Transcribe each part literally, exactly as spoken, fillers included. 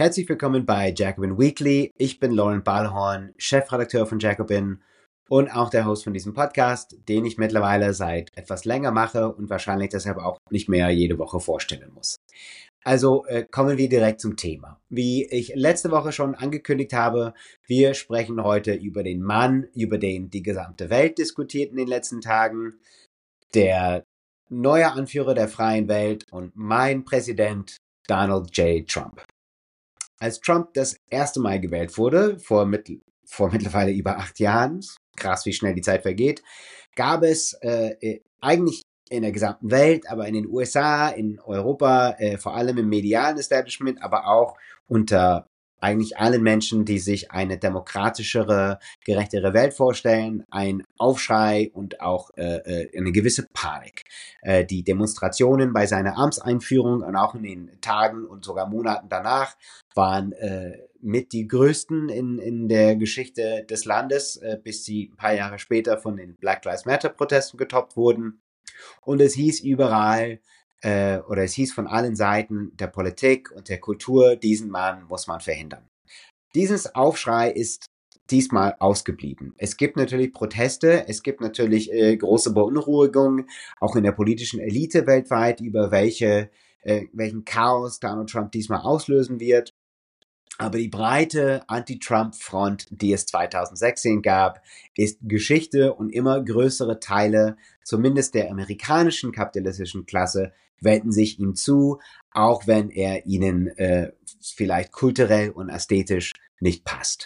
Herzlich willkommen bei Jacobin Weekly. Ich bin Lauren Ballhorn, Chefredakteur von Jacobin und auch der Host von diesem Podcast, den ich mittlerweile seit etwas länger mache und wahrscheinlich deshalb auch nicht mehr jede Woche vorstellen muss. Also äh, kommen wir direkt zum Thema. Wie ich letzte Woche schon angekündigt habe, wir sprechen heute über den Mann, über den die gesamte Welt diskutiert in den letzten Tagen, der neue Anführer der freien Welt und mein Präsident Donald J. Trump. Als Trump das erste Mal gewählt wurde, vor, mit, vor mittlerweile über acht Jahren, krass wie schnell die Zeit vergeht, gab es äh, eigentlich in der gesamten Welt, aber in den U S A, in Europa, äh, vor allem im medialen Establishment, aber auch unter eigentlich allen Menschen, die sich eine demokratischere, gerechtere Welt vorstellen, ein Aufschrei und auch äh, eine gewisse Panik. Äh, die Demonstrationen bei seiner Amtseinführung und auch in den Tagen und sogar Monaten danach waren äh, mit die größten in, in der Geschichte des Landes, äh, bis sie ein paar Jahre später von den Black Lives Matter Protesten getoppt wurden. Und es hieß überall, äh, oder es hieß von allen Seiten der Politik und der Kultur, diesen Mann muss man verhindern. Dieses Aufschrei ist diesmal ausgeblieben. Es gibt natürlich Proteste, es gibt natürlich äh, große Beunruhigung, auch in der politischen Elite weltweit, über welche, äh, welchen Chaos Donald Trump diesmal auslösen wird. Aber die breite Anti-Trump-Front, die es zweitausendsechzehn gab, ist Geschichte und immer größere Teile, zumindest der amerikanischen kapitalistischen Klasse, wenden sich ihm zu, auch wenn er ihnen äh, vielleicht kulturell und ästhetisch nicht passt.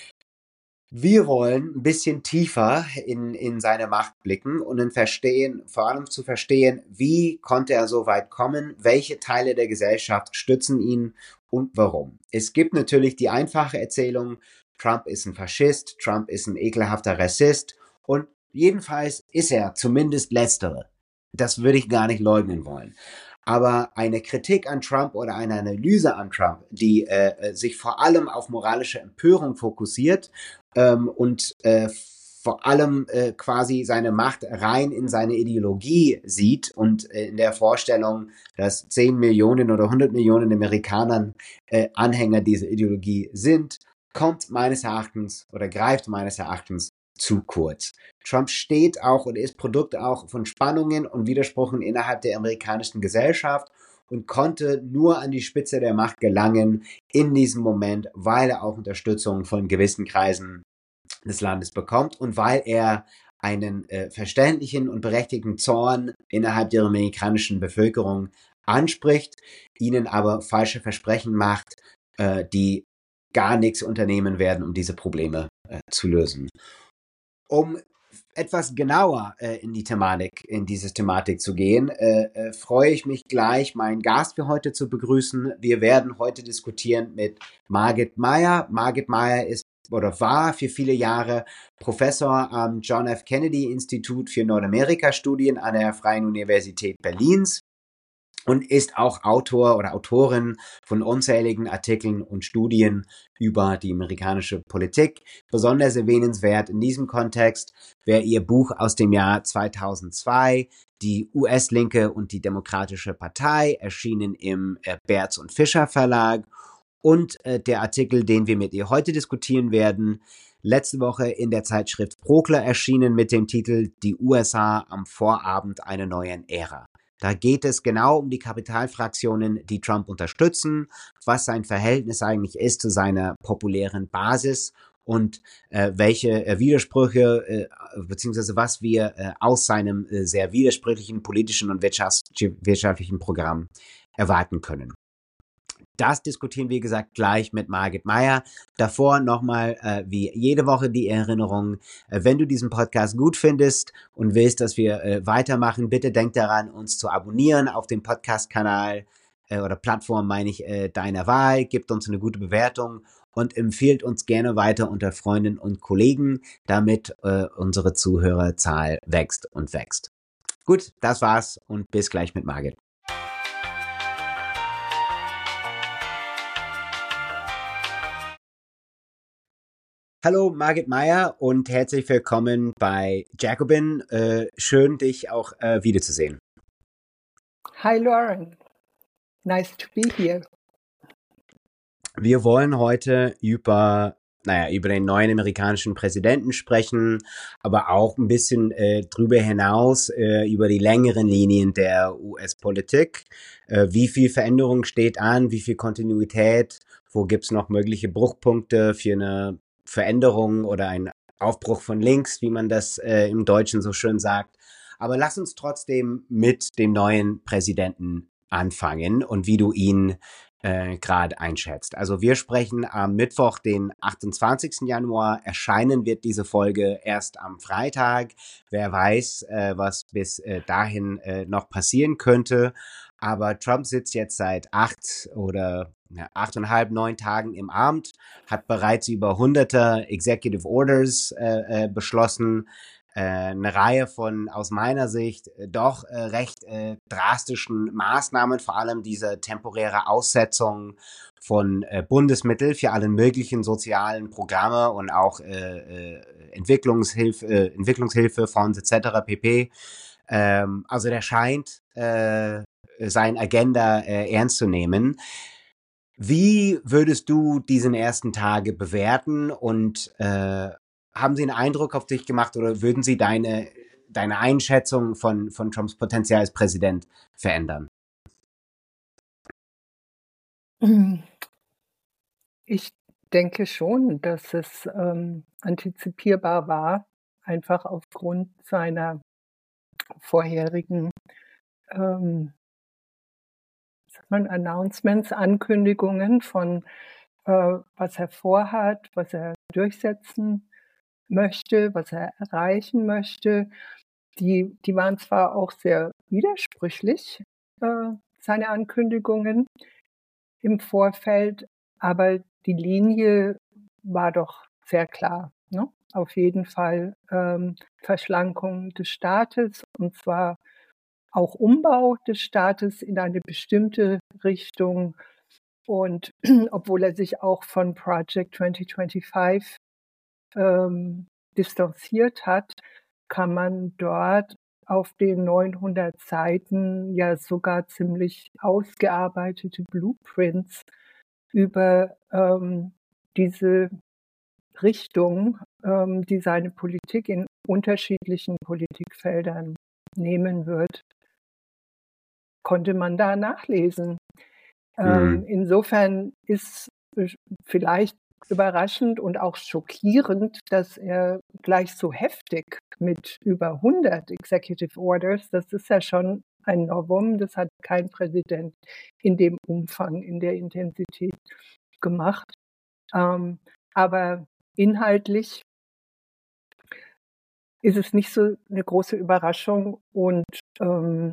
Wir wollen ein bisschen tiefer in, in seine Macht blicken und dann verstehen, vor allem zu verstehen, wie konnte er so weit kommen, welche Teile der Gesellschaft stützen ihn und warum. Es gibt natürlich die einfache Erzählung, Trump ist ein Faschist, Trump ist ein ekelhafter Rassist und jedenfalls ist er zumindest letztere. Das würde ich gar nicht leugnen wollen. Aber eine Kritik an Trump oder eine Analyse an Trump, die äh, sich vor allem auf moralische Empörung fokussiert ähm, und äh, vor allem äh, quasi seine Macht rein in seine Ideologie sieht und äh, in der Vorstellung, dass zehn Millionen oder hundert Millionen Amerikanern äh, Anhänger dieser Ideologie sind, kommt meines Erachtens oder greift meines Erachtens zu kurz. Trump steht auch und ist Produkt auch von Spannungen und Widersprüchen innerhalb der amerikanischen Gesellschaft und konnte nur an die Spitze der Macht gelangen in diesem Moment, weil er auch Unterstützung von gewissen Kreisen des Landes bekommt und weil er einen äh, verständlichen und berechtigten Zorn innerhalb der amerikanischen Bevölkerung anspricht, ihnen aber falsche Versprechen macht, äh, die gar nichts unternehmen werden, um diese Probleme äh, zu lösen. Um etwas genauer äh, in die Thematik, in diese Thematik zu gehen, äh, äh, freue ich mich gleich, meinen Gast für heute zu begrüßen. Wir werden heute diskutieren mit Margit Meyer. Margit Meyer ist oder war für viele Jahre Professor am John F. Kennedy Institut für Nordamerika-Studien an der Freien Universität Berlins und ist auch Autor oder Autorin von unzähligen Artikeln und Studien über die amerikanische Politik. Besonders erwähnenswert in diesem Kontext wäre ihr Buch aus dem Jahr zweitausendzwei, Die U S-Linke und die Demokratische Partei, erschienen im äh, Berz und Fischer Verlag. Und äh, der Artikel, den wir mit ihr heute diskutieren werden, letzte Woche in der Zeitschrift Prokler erschienen mit dem Titel Die U S A am Vorabend einer neuen Ära. Da geht es genau um die Kapitalfraktionen, die Trump unterstützen, was sein Verhältnis eigentlich ist zu seiner populären Basis und äh, welche äh, Widersprüche äh, beziehungsweise was wir äh, aus seinem äh, sehr widersprüchlichen politischen und wirtschafts- wirtschaftlichen Programm erwarten können. Das diskutieren, wie gesagt, gleich mit Margit Meyer. Davor nochmal, äh, wie jede Woche, die Erinnerung, äh, wenn du diesen Podcast gut findest und willst, dass wir äh, weitermachen, bitte denk daran, uns zu abonnieren auf dem Podcast-Kanal äh, oder Plattform, meine ich, äh, deiner Wahl. Gebt uns eine gute Bewertung und empfiehlt uns gerne weiter unter Freunden und Kollegen, damit äh, unsere Zuhörerzahl wächst und wächst. Gut, das war's und bis gleich mit Margit. Hallo Margit Meyer und herzlich willkommen bei Jacobin. Äh, schön, dich auch äh, wiederzusehen. Hi Lauren, nice to be here. Wir wollen heute über, naja, über den neuen amerikanischen Präsidenten sprechen, aber auch ein bisschen äh, drüber hinaus äh, über die längeren Linien der U S-Politik. Äh, wie viel Veränderung steht an, wie viel Kontinuität, wo gibt's noch mögliche Bruchpunkte für eine Veränderung oder einen Aufbruch von links, wie man das äh, im Deutschen so schön sagt. Aber lass uns trotzdem mit dem neuen Präsidenten anfangen und wie du ihn äh, gerade einschätzt. Also wir sprechen am Mittwoch, den achtundzwanzigsten Januar. Erscheinen wird diese Folge erst am Freitag. Wer weiß, äh, was bis äh, dahin äh, noch passieren könnte. Aber Trump sitzt jetzt seit acht oder ja, achteinhalb, neun Tagen im Amt, hat bereits über hunderte Executive Orders äh, äh, beschlossen, äh, eine Reihe von aus meiner Sicht äh, doch äh, recht äh, drastischen Maßnahmen, vor allem diese temporäre Aussetzung von äh, Bundesmitteln für alle möglichen sozialen Programme und auch äh, äh, Entwicklungshilfe, äh, Entwicklungshilfe, Fonds et cetera pp. Ähm, also der scheint äh, sein Agenda äh, ernst zu nehmen. Wie würdest du diesen ersten Tage bewerten und äh, haben sie einen Eindruck auf dich gemacht oder würden sie deine, deine Einschätzung von, von Trumps Potenzial als Präsident verändern? Ich denke schon, dass es ähm, antizipierbar war, einfach aufgrund seiner vorherigen ähm, sagt man, Announcements, Ankündigungen von, äh, was er vorhat, was er durchsetzen möchte, was er erreichen möchte. Die, die waren zwar auch sehr widersprüchlich, äh, seine Ankündigungen im Vorfeld, aber die Linie war doch sehr klar. Ne? Auf jeden Fall ähm, Verschlankung des Staates, und zwar auch Umbau des Staates in eine bestimmte Richtung. Und obwohl er sich auch von Project zwanzig fünfundzwanzig ähm, distanziert hat, kann man dort auf den neunhundert Seiten ja sogar ziemlich ausgearbeitete Blueprints über ähm, diese Richtung, ähm, die seine Politik in unterschiedlichen Politikfeldern nehmen wird, konnte man da nachlesen. Ähm, Mhm. insofern ist es vielleicht überraschend und auch schockierend, dass er gleich so heftig mit über hundert Executive Orders, das ist ja schon ein Novum, das hat kein Präsident in dem Umfang, in der Intensität gemacht. Ähm, aber inhaltlich ist es nicht so eine große Überraschung und ähm,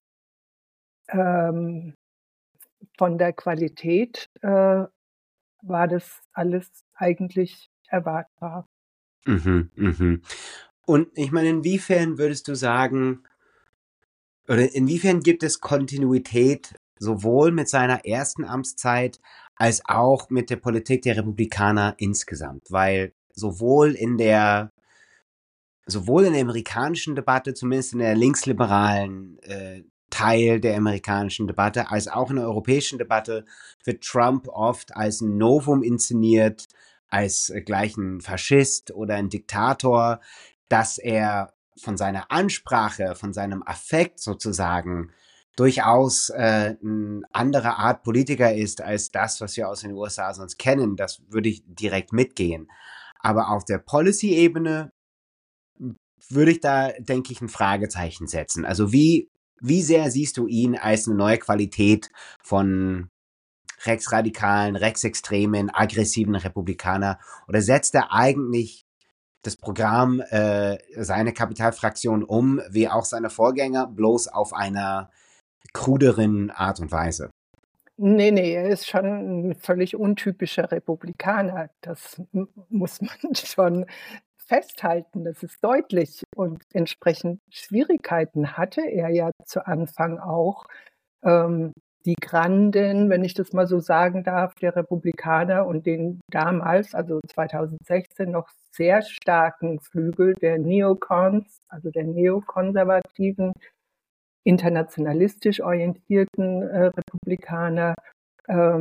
ähm, von der Qualität äh, war das alles eigentlich erwartbar. Mhm, mhm. Und ich meine, inwiefern würdest du sagen, oder inwiefern gibt es Kontinuität sowohl mit seiner ersten Amtszeit als auch mit der Politik der Republikaner insgesamt? Weil sowohl in der sowohl in der amerikanischen Debatte, zumindest in der linksliberalen äh, Teil der amerikanischen Debatte, als auch in der europäischen Debatte wird Trump oft als ein Novum inszeniert, als äh, gleich ein Faschist oder ein Diktator, dass er von seiner Ansprache, von seinem Affekt sozusagen durchaus äh, eine andere Art Politiker ist als das, was wir aus den U S A sonst kennen. Das würde ich direkt mitgehen. Aber auf der Policy-Ebene würde ich da, denke ich, ein Fragezeichen setzen. Also wie, wie sehr siehst du ihn als eine neue Qualität von rechtsradikalen, rechtsextremen, aggressiven Republikaner? Oder setzt er eigentlich das Programm äh, seiner Kapitalfraktion um, wie auch seine Vorgänger, bloß auf einer kruderen Art und Weise? Nee, nee, er ist schon ein völlig untypischer Republikaner. Das m muss man schon festhalten, das ist deutlich. Und entsprechend Schwierigkeiten hatte er ja zu Anfang auch. Ähm, die Granden, wenn ich das mal so sagen darf, der Republikaner und den damals, also zweitausendsechzehn, noch sehr starken Flügel der Neocons, also der Neokonservativen, internationalistisch orientierten äh, Republikaner, ähm,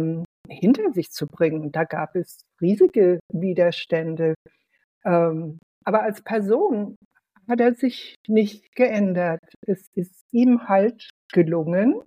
hinter sich zu bringen. Da gab es riesige Widerstände. Ähm, aber als Person hat er sich nicht geändert. Es ist ihm halt gelungen,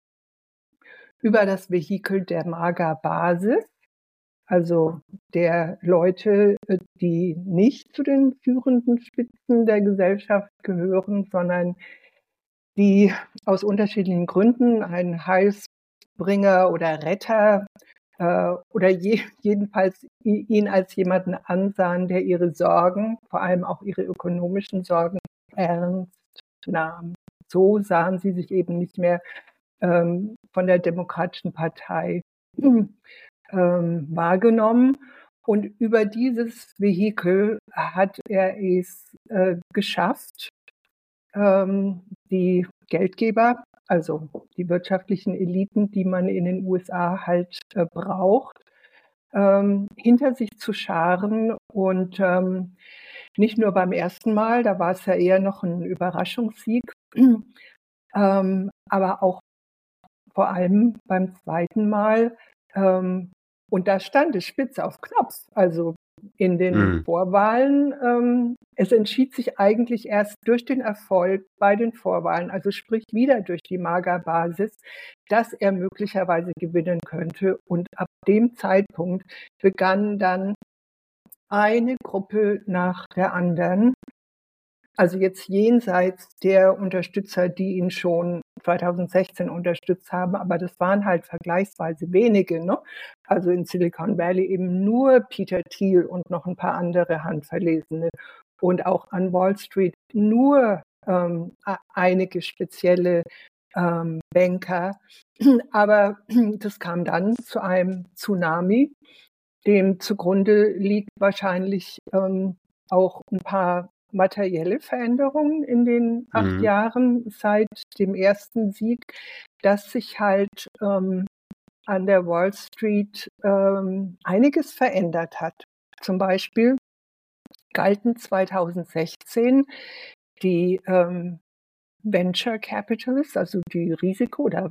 über das Vehikel der MAGA-Basis, also der Leute, die nicht zu den führenden Spitzen der Gesellschaft gehören, sondern die aus unterschiedlichen Gründen einen Heilsbringer oder Retter äh, oder je, jedenfalls ihn als jemanden ansahen, der ihre Sorgen, vor allem auch ihre ökonomischen Sorgen, ernst nahm. So sahen sie sich eben nicht mehr ähm, von der Demokratischen Partei ähm, wahrgenommen. Und über dieses Vehikel hat er es äh, geschafft, ähm, die Geldgeber, also die wirtschaftlichen Eliten, die man in den U S A halt äh, braucht, ähm, hinter sich zu scharen. Und ähm, nicht nur beim ersten Mal, da war es ja eher noch ein Überraschungssieg, ähm, aber auch vor allem beim zweiten Mal. Ähm, und da stand es spitz auf Knopf. Also in den Mhm. Vorwahlen, ähm, es entschied sich eigentlich erst durch den Erfolg bei den Vorwahlen, also sprich wieder durch die MAGA-Basis, dass er möglicherweise gewinnen könnte. Und ab dem Zeitpunkt begann dann eine Gruppe nach der anderen, also jetzt jenseits der Unterstützer, die ihn schon zweitausendsechzehn unterstützt haben, aber das waren halt vergleichsweise wenige, ne? Also in Silicon Valley eben nur Peter Thiel und noch ein paar andere Handverlesene und auch an Wall Street nur ähm, einige spezielle ähm, Banker. Aber das kam dann zu einem Tsunami, dem zugrunde liegt wahrscheinlich ähm, auch ein paar materielle Veränderungen in den acht Mhm. Jahren seit dem ersten Sieg, dass sich halt ähm, an der Wall Street ähm, einiges verändert hat. Zum Beispiel galten zweitausendsechzehn die ähm, Venture Capitalists, also die Risiko- oder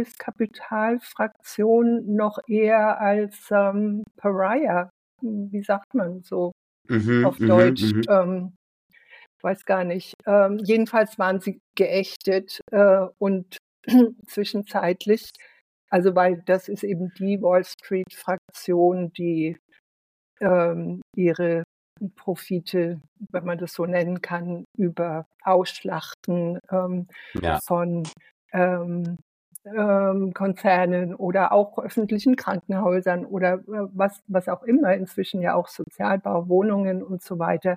Wagniskapitalfraktion, noch eher als ähm, Pariah, wie sagt man so Mhm. auf Mhm. Deutsch, Mhm. ähm, weiß gar nicht. Ähm, jedenfalls waren sie geächtet äh, und zwischenzeitlich, also weil das ist eben die Wall Street-Fraktion, die ähm, ihre Profite, wenn man das so nennen kann, über Ausschlachten ähm, Ja. von ähm, ähm, Konzernen oder auch öffentlichen Krankenhäusern oder äh, was, was auch immer, inzwischen ja auch Sozialbau, Wohnungen und so weiter,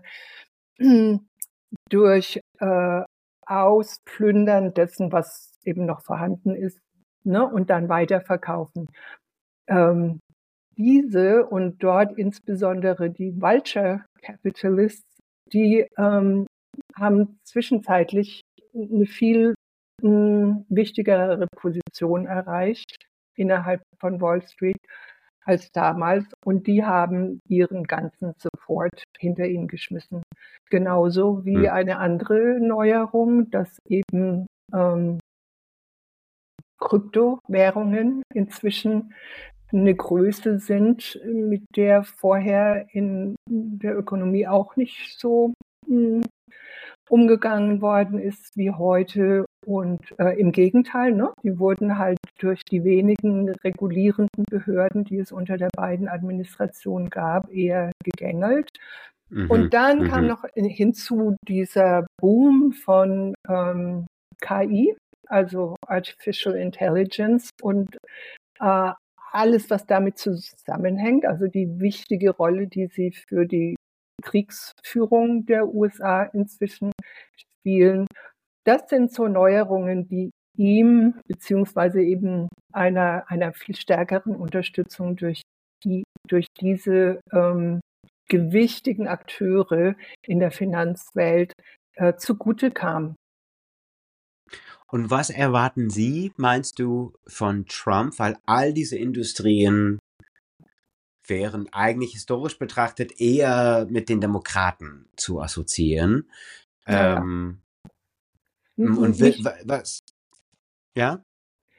durch äh, Ausplündern dessen, was eben noch vorhanden ist, ne, und dann weiterverkaufen. Ähm, diese und dort insbesondere die Vulture Capitalists, die ähm, haben zwischenzeitlich eine viel mh, wichtigere Position erreicht innerhalb von Wall Street als damals und die haben ihren ganzen Support hinter ihn geschmissen. Genauso wie Mhm. eine andere Neuerung, dass eben ähm, Kryptowährungen inzwischen eine Größe sind, mit der vorher in der Ökonomie auch nicht so mh, umgegangen worden ist wie heute. Und äh, im Gegenteil, ne? Die wurden halt durch die wenigen regulierenden Behörden, die es unter der beiden Administration gab, eher gegängelt. Und Mhm. dann kam Mhm. noch hinzu dieser Boom von ähm, K I, also Artificial Intelligence und äh, alles, was damit zusammenhängt, also die wichtige Rolle, die sie für die Kriegsführung der U S A inzwischen spielen. Das sind so Neuerungen, die ihm beziehungsweise eben einer, einer viel stärkeren Unterstützung durch, die, durch diese ähm, gewichtigen Akteure in der Finanzwelt äh, zugute kam. Und was erwarten Sie, meinst du, von Trump? Weil all diese Industrien wären eigentlich historisch betrachtet eher mit den Demokraten zu assoziieren. Naja, Ähm, und wi- nicht, wa- was? Ja?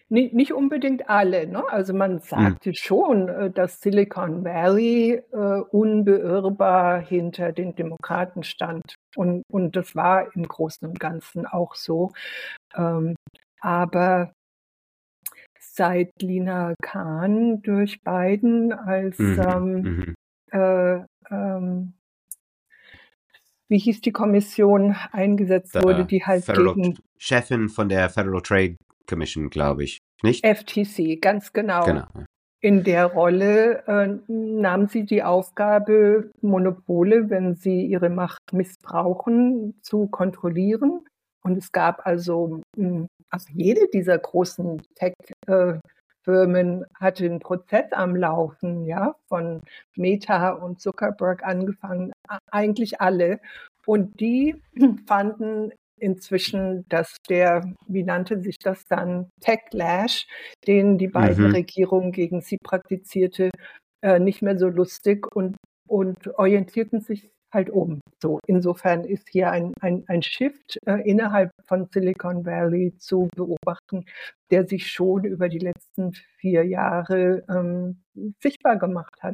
Ni nicht unbedingt alle, ne? Also, man Mhm. sagte schon, äh, dass Silicon Valley, äh, unbeirrbar hinter den Demokraten stand. Und und das war im Großen und Ganzen auch so. Ähm, aber seit Lina Khan durch Biden als, Mhm. ähm, Mhm. äh, ähm wie hieß die Kommission, eingesetzt wurde, Der die halt Federal gegen Chefin von der Federal Trade Commission, glaube ich, nicht? F T C, ganz genau. Genau. In der Rolle äh, nahm sie die Aufgabe, Monopole, wenn sie ihre Macht missbrauchen, zu kontrollieren. Und es gab also, mh, also jede dieser großen Tech-Firmen hatte einen Prozess am Laufen, ja, von Meta und Zuckerberg angefangen, a- eigentlich alle. Und die fanden inzwischen, dass der, wie nannte sich das dann, Techlash, den die beiden Mhm. Regierungen gegen sie praktizierte, äh, nicht mehr so lustig und, und orientierten sich halt um. So, insofern ist hier ein, ein, ein Shift äh, innerhalb von Silicon Valley zu beobachten, der sich schon über die letzten vier Jahre ähm, sichtbar gemacht hat.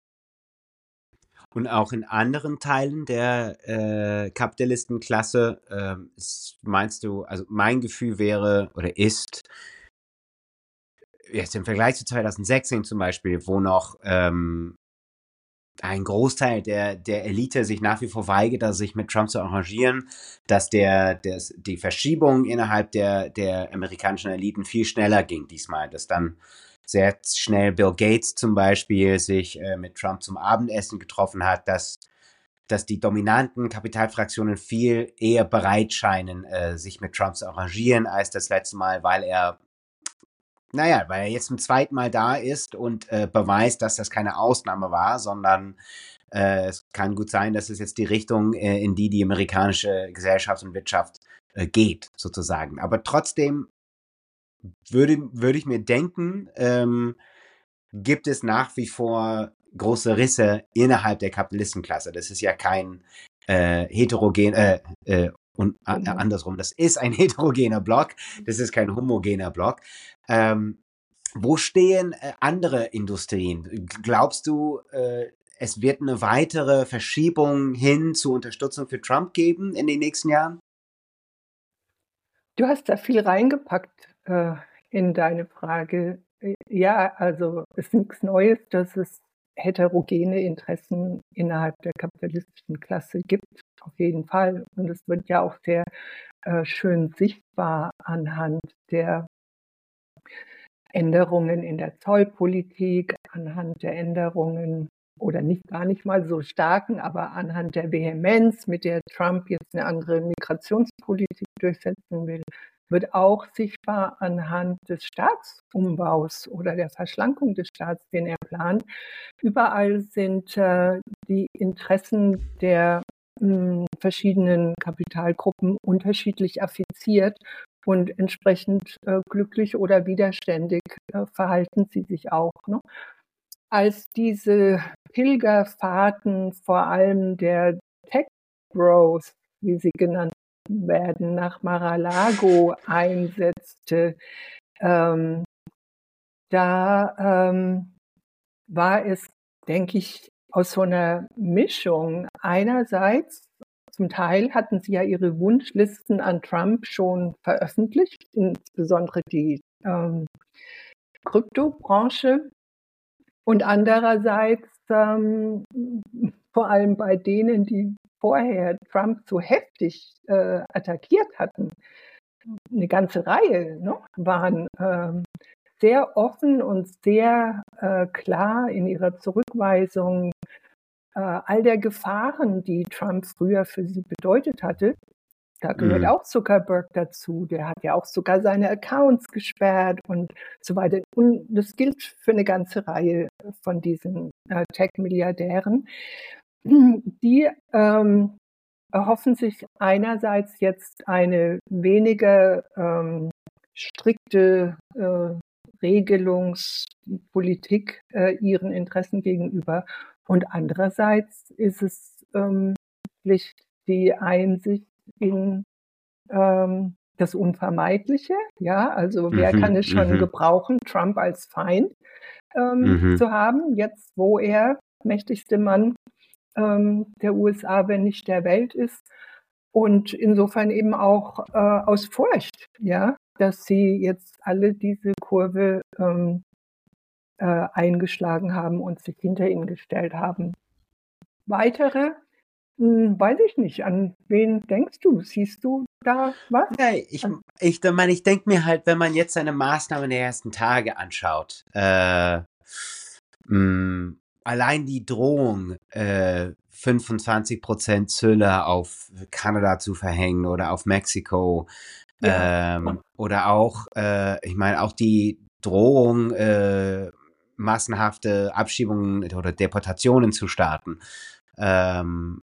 Und auch in anderen Teilen der äh, Kapitalistenklasse, ähm, ist, meinst du, also mein Gefühl wäre oder ist, jetzt im Vergleich zu zwanzig sechzehn zum Beispiel, wo noch ähm, ein Großteil der, der Elite sich nach wie vor weigert, sich mit Trump zu arrangieren, dass der, des, die Verschiebung innerhalb der, der amerikanischen Eliten viel schneller ging diesmal, dass dann sehr schnell Bill Gates zum Beispiel sich äh, mit Trump zum Abendessen getroffen hat, dass, dass die dominanten Kapitalfraktionen viel eher bereit scheinen, äh, sich mit Trump zu arrangieren als das letzte Mal, weil er naja, weil er jetzt zum zweiten Mal da ist und äh, beweist, dass das keine Ausnahme war, sondern äh, es kann gut sein, dass es jetzt die Richtung, äh, in die die amerikanische Gesellschaft und Wirtschaft äh, geht, sozusagen. Aber trotzdem würde, würde ich mir denken, ähm, gibt es nach wie vor große Risse innerhalb der Kapitalistenklasse. Das ist ja kein äh, heterogen, äh, äh, und äh, andersrum, das ist ein heterogener Block, das ist kein homogener Block. Ähm, wo stehen äh, andere Industrien? Glaubst du, äh, es wird eine weitere Verschiebung hin zur Unterstützung für Trump geben in den nächsten Jahren? Du hast da viel reingepackt äh, in deine Frage. Äh, Ja, also es ist nichts Neues, dass es heterogene Interessen innerhalb der kapitalistischen Klasse gibt, auf jeden Fall. Und es wird ja auch sehr äh, schön sichtbar anhand der Änderungen in der Zollpolitik, anhand der Änderungen oder nicht gar nicht mal so starken, aber anhand der Vehemenz, mit der Trump jetzt eine andere Migrationspolitik durchsetzen will, wird auch sichtbar anhand des Staatsumbaus oder der Verschlankung des Staats, den er plant. Überall sind äh, die Interessen der mh, verschiedenen Kapitalgruppen unterschiedlich affiziert und entsprechend äh, glücklich oder widerständig äh, verhalten sie sich auch. Ne? Als diese Pilgerfahrten, vor allem der Tech Bros, wie sie genannt werden, nach Mar-a-Lago einsetzte, ähm, da ähm, war es, denke ich, aus so einer Mischung. Einerseits, zum Teil hatten sie ja ihre Wunschlisten an Trump schon veröffentlicht, insbesondere die ähm, Kryptobranche. Und andererseits, ähm, vor allem bei denen, die vorher Trump so heftig äh, attackiert hatten, eine ganze Reihe, ne, waren ähm, sehr offen und sehr äh, klar in ihrer Zurückweisung äh, all der Gefahren, die Trump früher für sie bedeutet hatte. Da gehört Mhm. auch Zuckerberg dazu. Der hat ja auch sogar seine Accounts gesperrt und so weiter. Und das gilt für eine ganze Reihe von diesen äh, Tech-Milliardären. Die ähm, erhoffen sich einerseits jetzt eine weniger ähm, strikte äh, Regelungspolitik äh, ihren Interessen gegenüber. Und andererseits ist es ähm, Pflicht, die Einsicht in ähm, das Unvermeidliche. Ja, also wer kann Mhm, es schon mhm, gebrauchen, Trump als Feind ähm, mhm. zu haben, jetzt wo er mächtigste Mann ähm, der U S A, wenn nicht der Welt ist. Und insofern eben auch äh, aus Furcht, ja, dass sie jetzt alle diese Kurve ähm, äh, eingeschlagen haben und sich hinter ihn gestellt haben. Weitere, hm, weiß ich nicht. An wen denkst du? Siehst du da was? Ja, ich, An- ich meine, ich denke mir halt, wenn man jetzt seine Maßnahmen der ersten Tage anschaut, äh, mh, allein die Drohung, äh, fünfundzwanzig Prozent Zölle auf Kanada zu verhängen oder auf Mexiko, Ja, ähm, oder auch, äh, ich meine, auch die Drohung, äh, massenhafte Abschiebungen oder Deportationen zu starten. Ähm,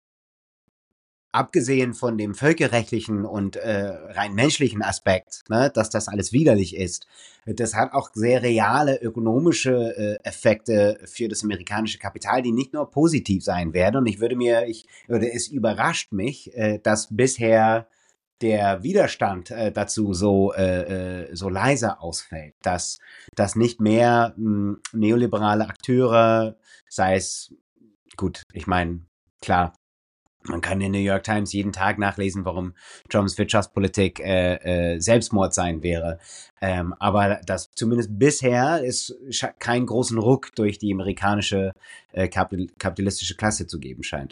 Abgesehen von dem völkerrechtlichen und äh, rein menschlichen Aspekt, ne, dass das alles widerlich ist, das hat auch sehr reale ökonomische äh, Effekte für das amerikanische Kapital, die nicht nur positiv sein werden. Und ich würde mir, ich würde, es überrascht mich, äh, dass bisher der Widerstand äh, dazu so äh, äh, so leise ausfällt, dass dass nicht mehr mh, neoliberale Akteure, sei es gut, ich meine, klar, man kann in der New York Times jeden Tag nachlesen, warum Trumps Wirtschaftspolitik äh, äh, Selbstmord sein wäre. Ähm, aber das zumindest bisher ist keinen großen Ruck durch die amerikanische äh, kapital kapitalistische Klasse zu geben scheint.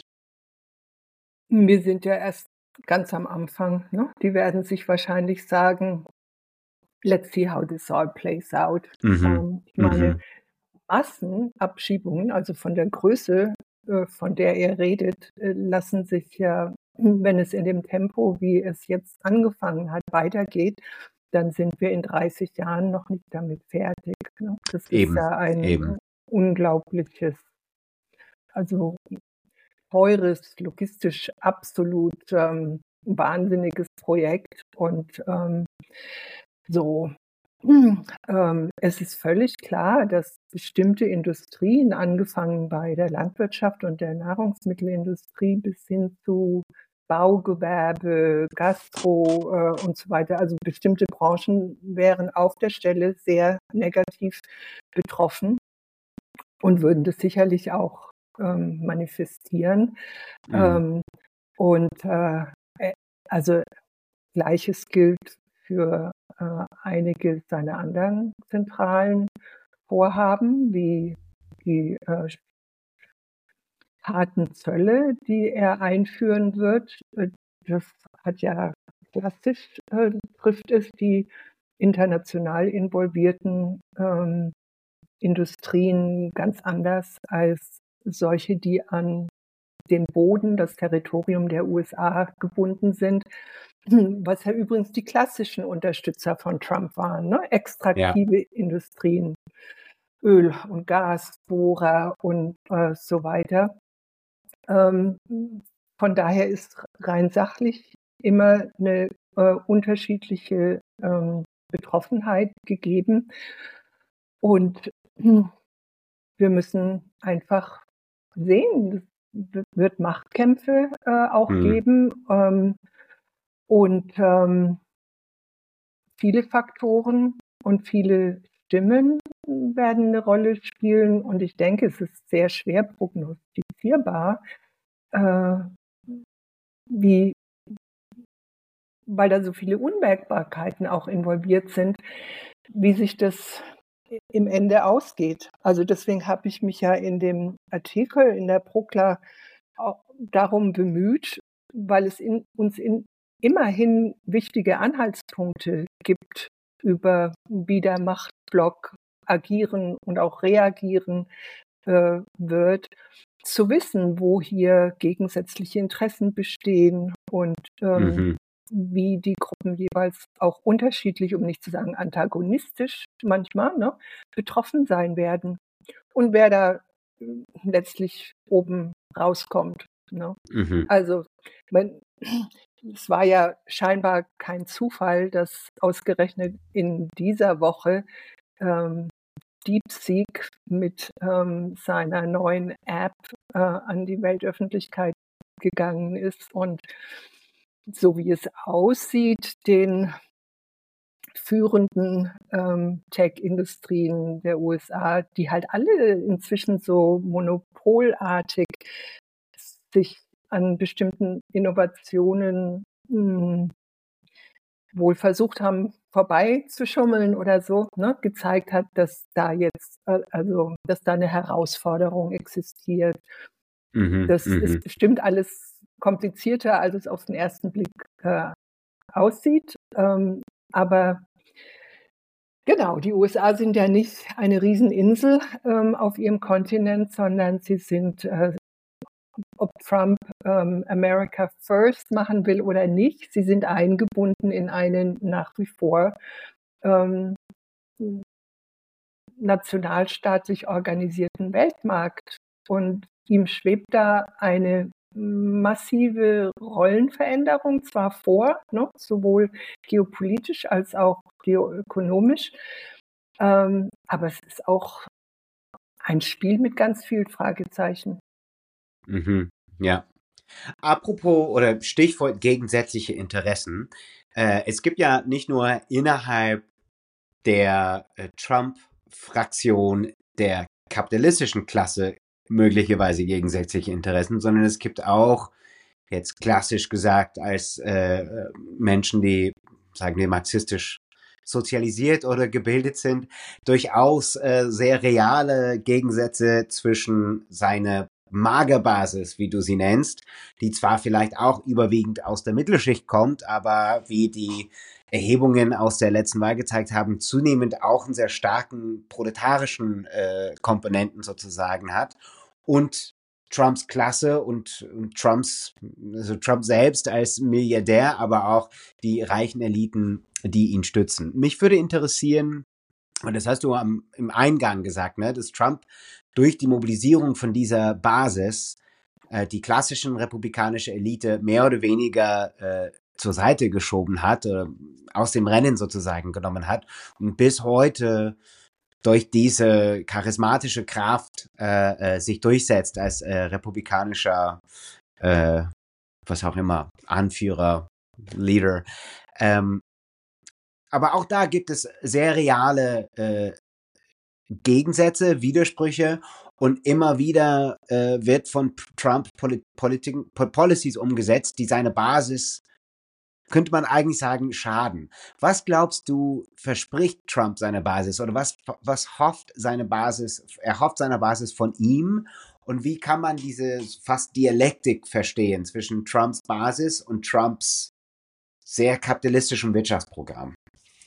wir sind ja erst ganz am Anfang. Ne? Die werden sich wahrscheinlich sagen, let's see how this all plays out. Mhm. Ähm, ich meine, Mhm. Massenabschiebungen, also von der Größe, äh, von der er redet, äh, lassen sich ja, wenn es in dem Tempo, wie es jetzt angefangen hat, weitergeht, dann sind wir in dreißig Jahren noch nicht damit fertig. Ne? Das ist Eben, ja ein eben. unglaubliches, also teures, logistisch absolut ähm, wahnsinniges Projekt. Und ähm, so, ähm, es ist völlig klar, dass bestimmte Industrien, angefangen bei der Landwirtschaft und der Nahrungsmittelindustrie bis hin zu Baugewerbe, Gastro äh, und so weiter, also bestimmte Branchen wären auf der Stelle sehr negativ betroffen und würden das sicherlich auch ähm, manifestieren. Mhm. Ähm, und äh, äh, also Gleiches gilt für äh, einige seiner anderen zentralen Vorhaben, wie die äh, harten Zölle, die er einführen wird. Äh, Das hat ja klassisch, äh, trifft es die international involvierten ähm, Industrien ganz anders als solche, die an den Boden, das Territorium der U S A gebunden sind, was ja übrigens die klassischen Unterstützer von Trump waren, ne? Ja. Extraktive Industrien, Öl und Gas, Bohrer und äh, so weiter. Ähm, von daher ist rein sachlich immer eine äh, unterschiedliche ähm, Betroffenheit gegeben. Und hm, wir müssen einfach sehen, es wird Machtkämpfe äh, auch Mhm. geben. Ähm, und ähm, viele Faktoren und viele Stimmen werden eine Rolle spielen. Und ich denke, es ist sehr schwer prognostizierbar, äh, wie, weil da so viele Unwägbarkeiten auch involviert sind, wie sich das im Ende ausgeht. Also deswegen habe ich mich ja in dem Artikel in der Prokla auch darum bemüht, weil es in, uns in immerhin wichtige Anhaltspunkte gibt, über wie der Machtblock agieren und auch reagieren äh, wird, zu wissen, wo hier gegensätzliche Interessen bestehen und ähm, Mhm. wie die Gruppen jeweils auch unterschiedlich, um nicht zu sagen antagonistisch manchmal, ne, betroffen sein werden und wer da äh, letztlich oben rauskommt. Ne? Mhm. Also, mein, es war ja scheinbar kein Zufall, dass ausgerechnet in dieser Woche ähm, DeepSeek mit ähm, seiner neuen App äh, an die Weltöffentlichkeit gegangen ist und so wie es aussieht, den führenden ähm, Tech-Industrien der U S A, die halt alle inzwischen so monopolartig sich an bestimmten Innovationen mh, wohl versucht haben, vorbeizuschummeln oder so, ne, gezeigt hat, dass da jetzt, äh, also, dass da eine Herausforderung existiert. Mhm, Das ist mhm, bestimmt alles komplizierter, als es auf den ersten Blick äh, aussieht. Ähm, aber genau, die U S A sind ja nicht eine Rieseninsel ähm, auf ihrem Kontinent, sondern sie sind, äh, ob Trump ähm, America First machen will oder nicht, sie sind eingebunden in einen nach wie vor ähm, nationalstaatlich organisierten Weltmarkt. Und ihm schwebt da eine massive Rollenveränderung zwar vor, ne, sowohl geopolitisch als auch geoökonomisch, ähm, aber es ist auch ein Spiel mit ganz vielen Fragezeichen. mhm, ja. Apropos oder Stichwort gegensätzliche Interessen. Äh, es gibt ja nicht nur innerhalb der äh, Trump-Fraktion der kapitalistischen Klasse möglicherweise gegensätzliche Interessen, sondern es gibt auch, jetzt klassisch gesagt, als äh, Menschen, die, sagen wir, marxistisch sozialisiert oder gebildet sind, durchaus äh, sehr reale Gegensätze zwischen seiner Magerbasis, wie du sie nennst, die zwar vielleicht auch überwiegend aus der Mittelschicht kommt, aber wie die Erhebungen aus der letzten Wahl gezeigt haben, zunehmend auch einen sehr starken proletarischen äh, Komponenten sozusagen hat. Und Trumps Klasse und, und Trumps, also Trump selbst als Milliardär, aber auch die reichen Eliten, die ihn stützen. Mich würde interessieren, und das hast du am, im Eingang gesagt, ne, dass Trump durch die Mobilisierung von dieser Basis äh, die klassischen republikanische Elite mehr oder weniger äh, zur Seite geschoben hat, äh, aus dem Rennen sozusagen genommen hat und bis heute durch diese charismatische Kraft äh, äh, sich durchsetzt als äh, republikanischer, äh, was auch immer, Anführer, Leader. Ähm, aber auch da gibt es sehr reale äh, Gegensätze, Widersprüche und immer wieder äh, wird von Trump Poli Politik, Policies umgesetzt, die seine Basis, könnte man eigentlich sagen, schaden. Was glaubst du, verspricht Trump seiner Basis oder was, was hofft seine Basis, er hofft seiner Basis von ihm und wie kann man diese fast Dialektik verstehen zwischen Trumps Basis und Trumps sehr kapitalistischem Wirtschaftsprogramm?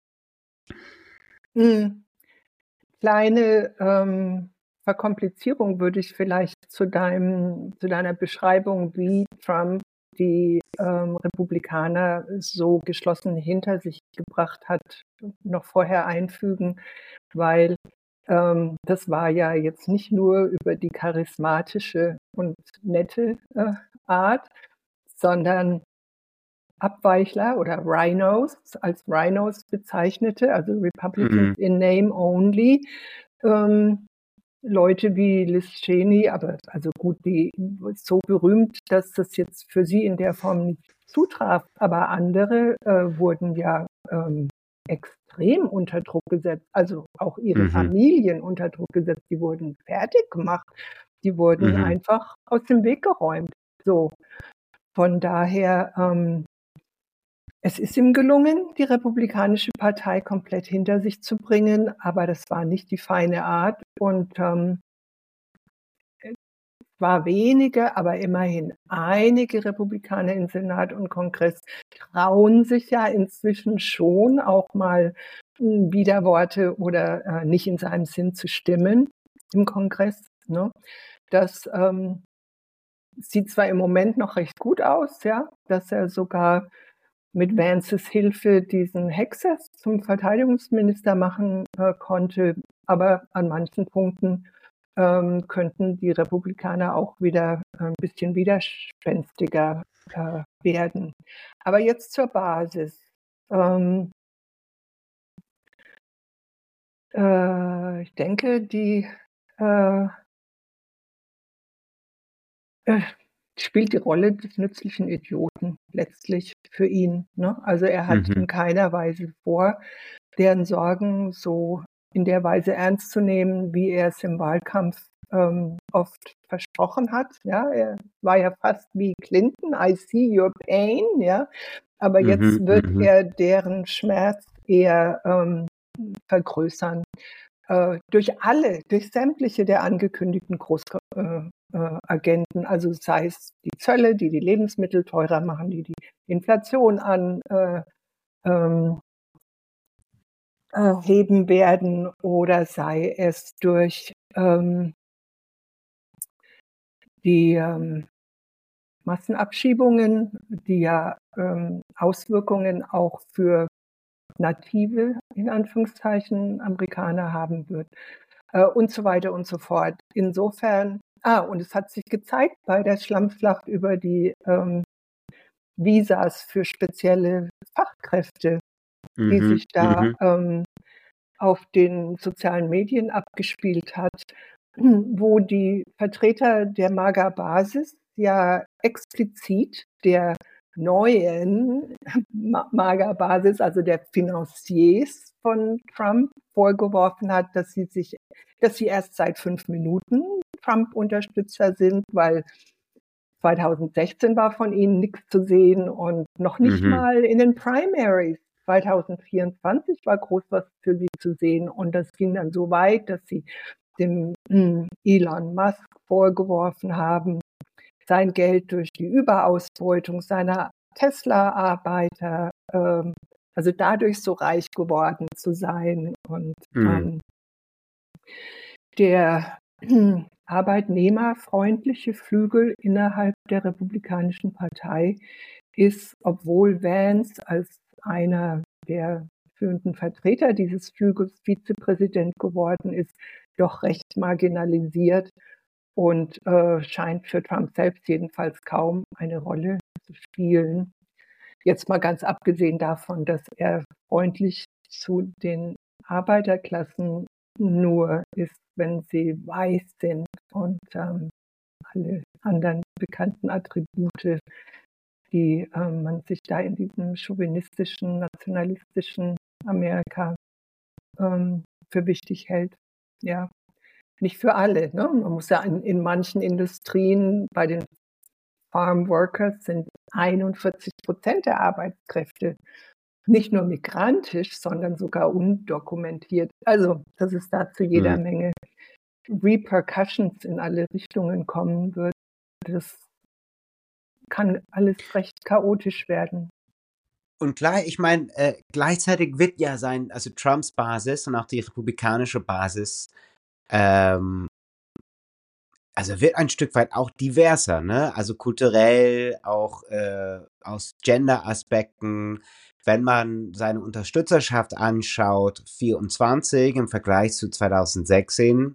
Hm. Kleine ähm, Verkomplizierung würde ich vielleicht zu deinem, zu deiner Beschreibung, wie Trump die ähm, Republikaner so geschlossen hinter sich gebracht hat, noch vorher einfügen, weil ähm, das war ja jetzt nicht nur über die charismatische und nette äh, Art, sondern Abweichler oder Rhinos als Rhinos bezeichnete, also Republicans Mhm. in name only. Ähm, Leute wie Liz Cheney, aber also gut, die so berühmt, dass das jetzt für sie in der Form nicht zutraf, aber andere äh, wurden ja ähm, extrem unter Druck gesetzt, also auch ihre Mhm. Familien unter Druck gesetzt, die wurden fertig gemacht, die wurden Mhm. einfach aus dem Weg geräumt. So, von daher ähm, es ist ihm gelungen, die Republikanische Partei komplett hinter sich zu bringen, aber das war nicht die feine Art und ähm, war wenige, aber immerhin einige Republikaner im Senat und Kongress trauen sich ja inzwischen schon auch mal hm, Widerworte oder äh, nicht in seinem Sinn zu stimmen im Kongress. Ne? Das ähm, sieht zwar im Moment noch recht gut aus, ja, dass er sogar mit Vances Hilfe diesen Hexes zum Verteidigungsminister machen äh, konnte. Aber an manchen Punkten ähm, könnten die Republikaner auch wieder ein bisschen widerspenstiger äh, werden. Aber jetzt zur Basis. Ähm, äh, ich denke, die äh, äh, spielt die Rolle des nützlichen Idioten letztlich für ihn. Ne? Also er hat Mhm. in keiner Weise vor, deren Sorgen so in der Weise ernst zu nehmen, wie er es im Wahlkampf ähm, oft versprochen hat. Ja, er war ja fast wie Clinton, I see your pain, ja. Aber jetzt Mhm. wird Mhm. er deren Schmerz eher ähm, vergrößern. Äh, durch alle, durch sämtliche der angekündigten Großagenten, äh, also sei es die Zölle, die die Lebensmittel teurer machen, die die Inflation an äh, ähm, äh, heben werden, oder sei es durch ähm, die ähm, Massenabschiebungen, die ja ähm, Auswirkungen auch für native, in Anführungszeichen, Amerikaner haben wird, äh, und so weiter und so fort. Insofern, ah, und es hat sich gezeigt bei der Schlammschlacht über die ähm, Visas für spezielle Fachkräfte, die Mhm. sich da Mhm. ähm, auf den sozialen Medien abgespielt hat, wo die Vertreter der MAGA-Basis ja explizit der neuen MAGA-Basis, also der Financiers von Trump, vorgeworfen hat, dass sie sich, dass sie erst seit fünf Minuten Trump-Unterstützer sind, weil zweitausendsechzehn war von ihnen nichts zu sehen und noch nicht Mhm. mal in den Primaries. zweitausendvierundzwanzig war groß was für sie zu sehen und das ging dann so weit, dass sie dem hm, Elon Musk vorgeworfen haben, sein Geld durch die Überausbeutung seiner Tesla-Arbeiter, ähm, also dadurch so reich geworden zu sein. Und Mhm. ähm, der hm, arbeitnehmerfreundliche Flügel innerhalb der Republikanischen Partei ist, obwohl Vance als einer der führenden Vertreter dieses Flügels Vizepräsident geworden ist, doch recht marginalisiert und äh, scheint für Trump selbst jedenfalls kaum eine Rolle zu spielen. Jetzt mal ganz abgesehen davon, dass er freundlich zu den Arbeiterklassen nur ist, wenn sie weiß sind und ähm, alle anderen bekannten Attribute, die ähm, man sich da in diesem chauvinistischen, nationalistischen Amerika ähm, für wichtig hält. Ja, nicht für alle. Ne? Man muss ja in, in manchen Industrien, bei den Farm Workers sind einundvierzig Prozent der Arbeitskräfte nicht nur migrantisch, sondern sogar undokumentiert. Also, dass es da zu jeder Mhm. Menge Repercussions in alle Richtungen kommen wird, das kann alles recht chaotisch werden. Und klar, ich meine, äh, gleichzeitig wird ja sein, also Trumps Basis und auch die republikanische Basis, ähm, also wird ein Stück weit auch diverser, ne? Also kulturell, auch äh, aus Gender-Aspekten. Wenn man seine Unterstützerschaft anschaut, vierundzwanzig im Vergleich zu zweitausendsechzehn,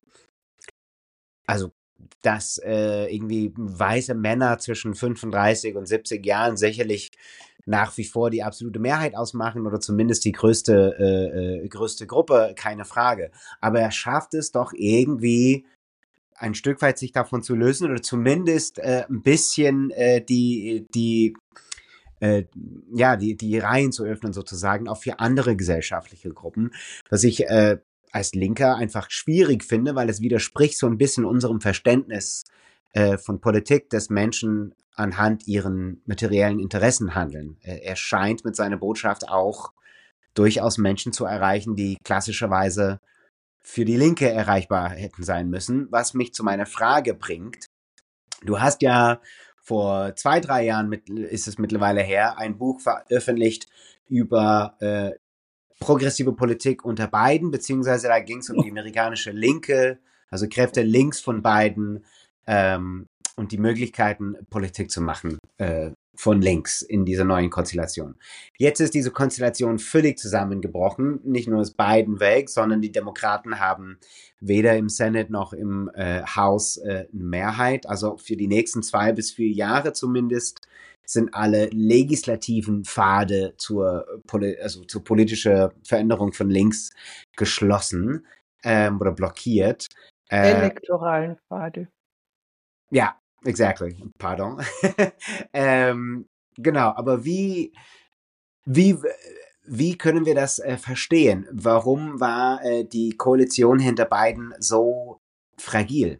also dass äh, irgendwie weiße Männer zwischen fünfunddreißig und siebzig Jahren sicherlich nach wie vor die absolute Mehrheit ausmachen oder zumindest die größte, äh, äh, größte Gruppe, keine Frage. Aber er schafft es doch irgendwie ein Stück weit sich davon zu lösen oder zumindest äh, ein bisschen äh, die, die, äh, ja, die, die Reihen zu öffnen sozusagen auch für andere gesellschaftliche Gruppen, was ich äh, als Linker einfach schwierig finde, weil es widerspricht so ein bisschen unserem Verständnis äh, von Politik, dass Menschen anhand ihren materiellen Interessen handeln. Äh, er scheint mit seiner Botschaft auch durchaus Menschen zu erreichen, die klassischerweise für die Linke erreichbar hätten sein müssen, was mich zu meiner Frage bringt. Du hast ja vor zwei, drei Jahren mit, ist es mittlerweile her, ein Buch veröffentlicht über äh, progressive Politik unter Biden, beziehungsweise da ging es um die amerikanische Linke, also Kräfte links von Biden ähm, und die Möglichkeiten, Politik zu machen äh, von links in dieser neuen Konstellation. Jetzt ist diese Konstellation völlig zusammengebrochen. Nicht nur ist Biden weg, sondern die Demokraten haben weder im Senate noch im äh, House äh, eine Mehrheit. Also für die nächsten zwei bis vier Jahre zumindest sind alle legislativen Pfade zur, also zur politischen Veränderung von links geschlossen ähm, oder blockiert. Äh, Elektoralen Pfade. ja, exactly, pardon. ähm, genau, aber wie, wie, wie können wir das äh, verstehen? Warum war äh, die Koalition hinter Biden so fragil?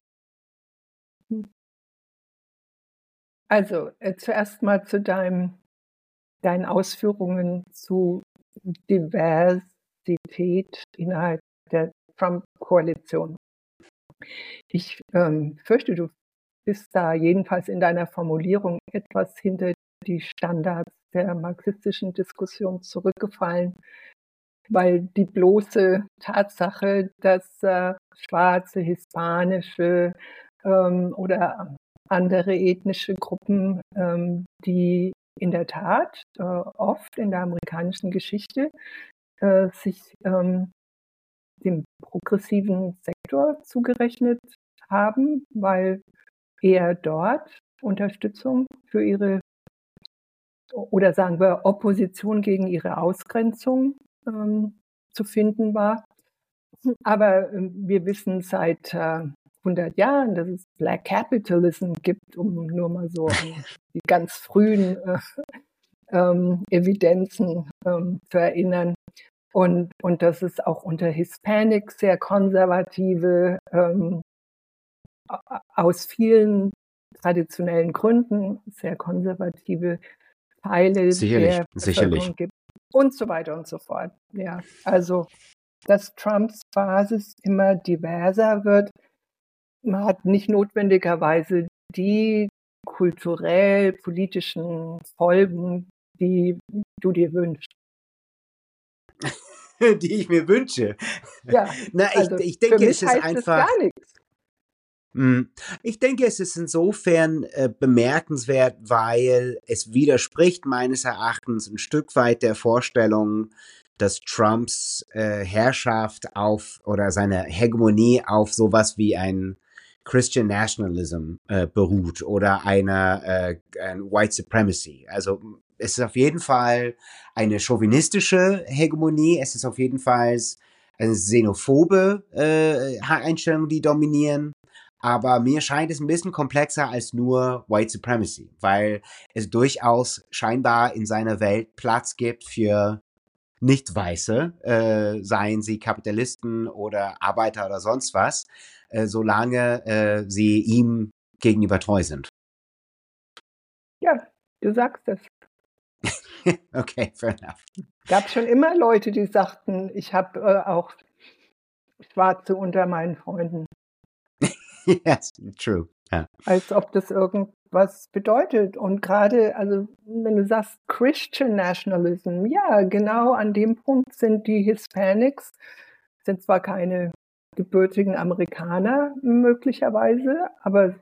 Also äh, zuerst mal zu deinem, deinen Ausführungen zu Diversität innerhalb der Trump-Koalition. Ich ähm, fürchte, du bist da jedenfalls in deiner Formulierung etwas hinter die Standards der marxistischen Diskussion zurückgefallen, weil die bloße Tatsache, dass äh, schwarze, hispanische ähm, oder andere ethnische Gruppen, ähm, die in der Tat äh, oft in der amerikanischen Geschichte äh, sich ähm, dem progressiven Sektor zugerechnet haben, weil eher dort Unterstützung für ihre oder sagen wir Opposition gegen ihre Ausgrenzung ähm, zu finden war. Aber äh, wir wissen seit äh, hundert Jahren, dass es Black Capitalism gibt, um nur mal so an die ganz frühen äh, ähm, Evidenzen ähm, zu erinnern. Und, und dass es auch unter Hispanics sehr konservative, ähm, aus vielen traditionellen Gründen sehr konservative Teile Sicherlich, der sicherlich. Bevölkerung gibt und so weiter und so fort. Ja, also dass Trumps Basis immer diverser wird, man hat nicht notwendigerweise die kulturell-politischen Folgen, die du dir wünschst. Die ich mir wünsche. Ja, Na, ich, also ich für denke, es mich ist heißt es einfach, gar nichts. hm, ich denke, es ist insofern äh, bemerkenswert, weil es widerspricht meines Erachtens ein Stück weit der Vorstellung, dass Trumps äh, Herrschaft auf oder seine Hegemonie auf sowas wie ein Christian Nationalism äh, beruht oder einer äh, ein White Supremacy. Also es ist auf jeden Fall eine chauvinistische Hegemonie, es ist auf jeden Fall eine xenophobe äh, Einstellung, die dominieren. Aber mir scheint es ein bisschen komplexer als nur White Supremacy, weil es durchaus scheinbar in seiner Welt Platz gibt für Nicht-Weiße, äh, seien sie Kapitalisten oder Arbeiter oder sonst was, äh, solange äh, sie ihm gegenüber treu sind. Ja, du sagst es. Okay, fair enough. Gab schon immer Leute, die sagten, ich habe äh, auch Schwarze unter meinen Freunden. Yes, true. Ja. Als ob das irgendwas bedeutet. Und gerade, also wenn du sagst Christian Nationalism, ja, genau an dem Punkt sind die Hispanics, sind zwar keine gebürtigen Amerikaner möglicherweise, aber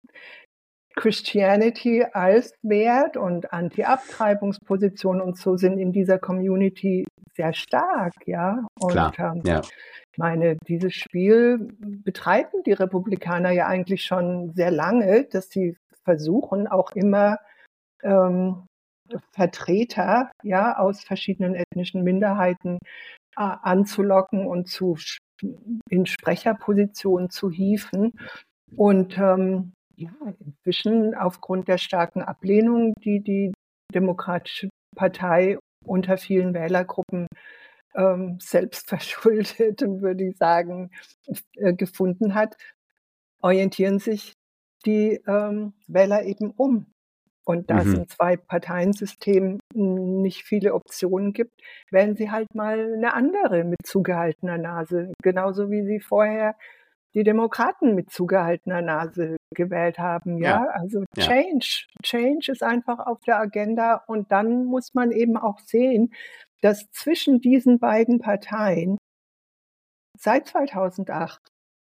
Christianity als Wert und Anti-Abtreibungsposition und so sind in dieser Community sehr stark, ja. Und Klar, ähm, ja. ich meine, dieses Spiel betreiben die Republikaner ja eigentlich schon sehr lange, dass sie versuchen, auch immer ähm, Vertreter ja, aus verschiedenen ethnischen Minderheiten äh, anzulocken und zu, in Sprecherpositionen zu hieven. Und ähm, ja, inzwischen aufgrund der starken Ablehnung, die die Demokratische Partei unter vielen Wählergruppen ähm, selbst verschuldet, würde ich sagen, äh, gefunden hat, orientieren sich die ähm, Wähler eben um. Und da es Mhm. im Zwei-Parteien-System nicht viele Optionen gibt, wählen sie halt mal eine andere mit zugehaltener Nase, genauso wie sie vorher die Demokraten mit zugehaltener Nase gewählt haben, Ja, ja. Also ja. Change, Change ist einfach auf der Agenda und dann muss man eben auch sehen, dass zwischen diesen beiden Parteien seit zweitausendacht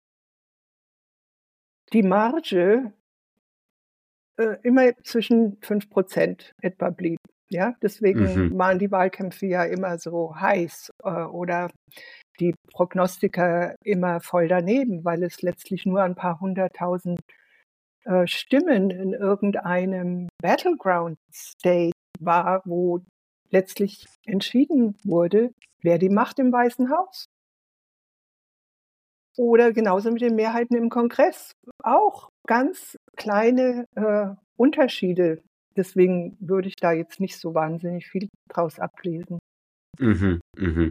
die Marge äh, immer zwischen fünf Prozent etwa blieb. Ja, deswegen Mhm. waren die Wahlkämpfe ja immer so heiß äh, oder die Prognostiker immer voll daneben, weil es letztlich nur ein paar hunderttausend äh, Stimmen in irgendeinem Battleground State war, wo letztlich entschieden wurde, wer die Macht im Weißen Haus. Oder genauso mit den Mehrheiten im Kongress auch. ganz kleine äh, Unterschiede. Deswegen würde ich da jetzt nicht so wahnsinnig viel draus ablesen. Mhm, mhm.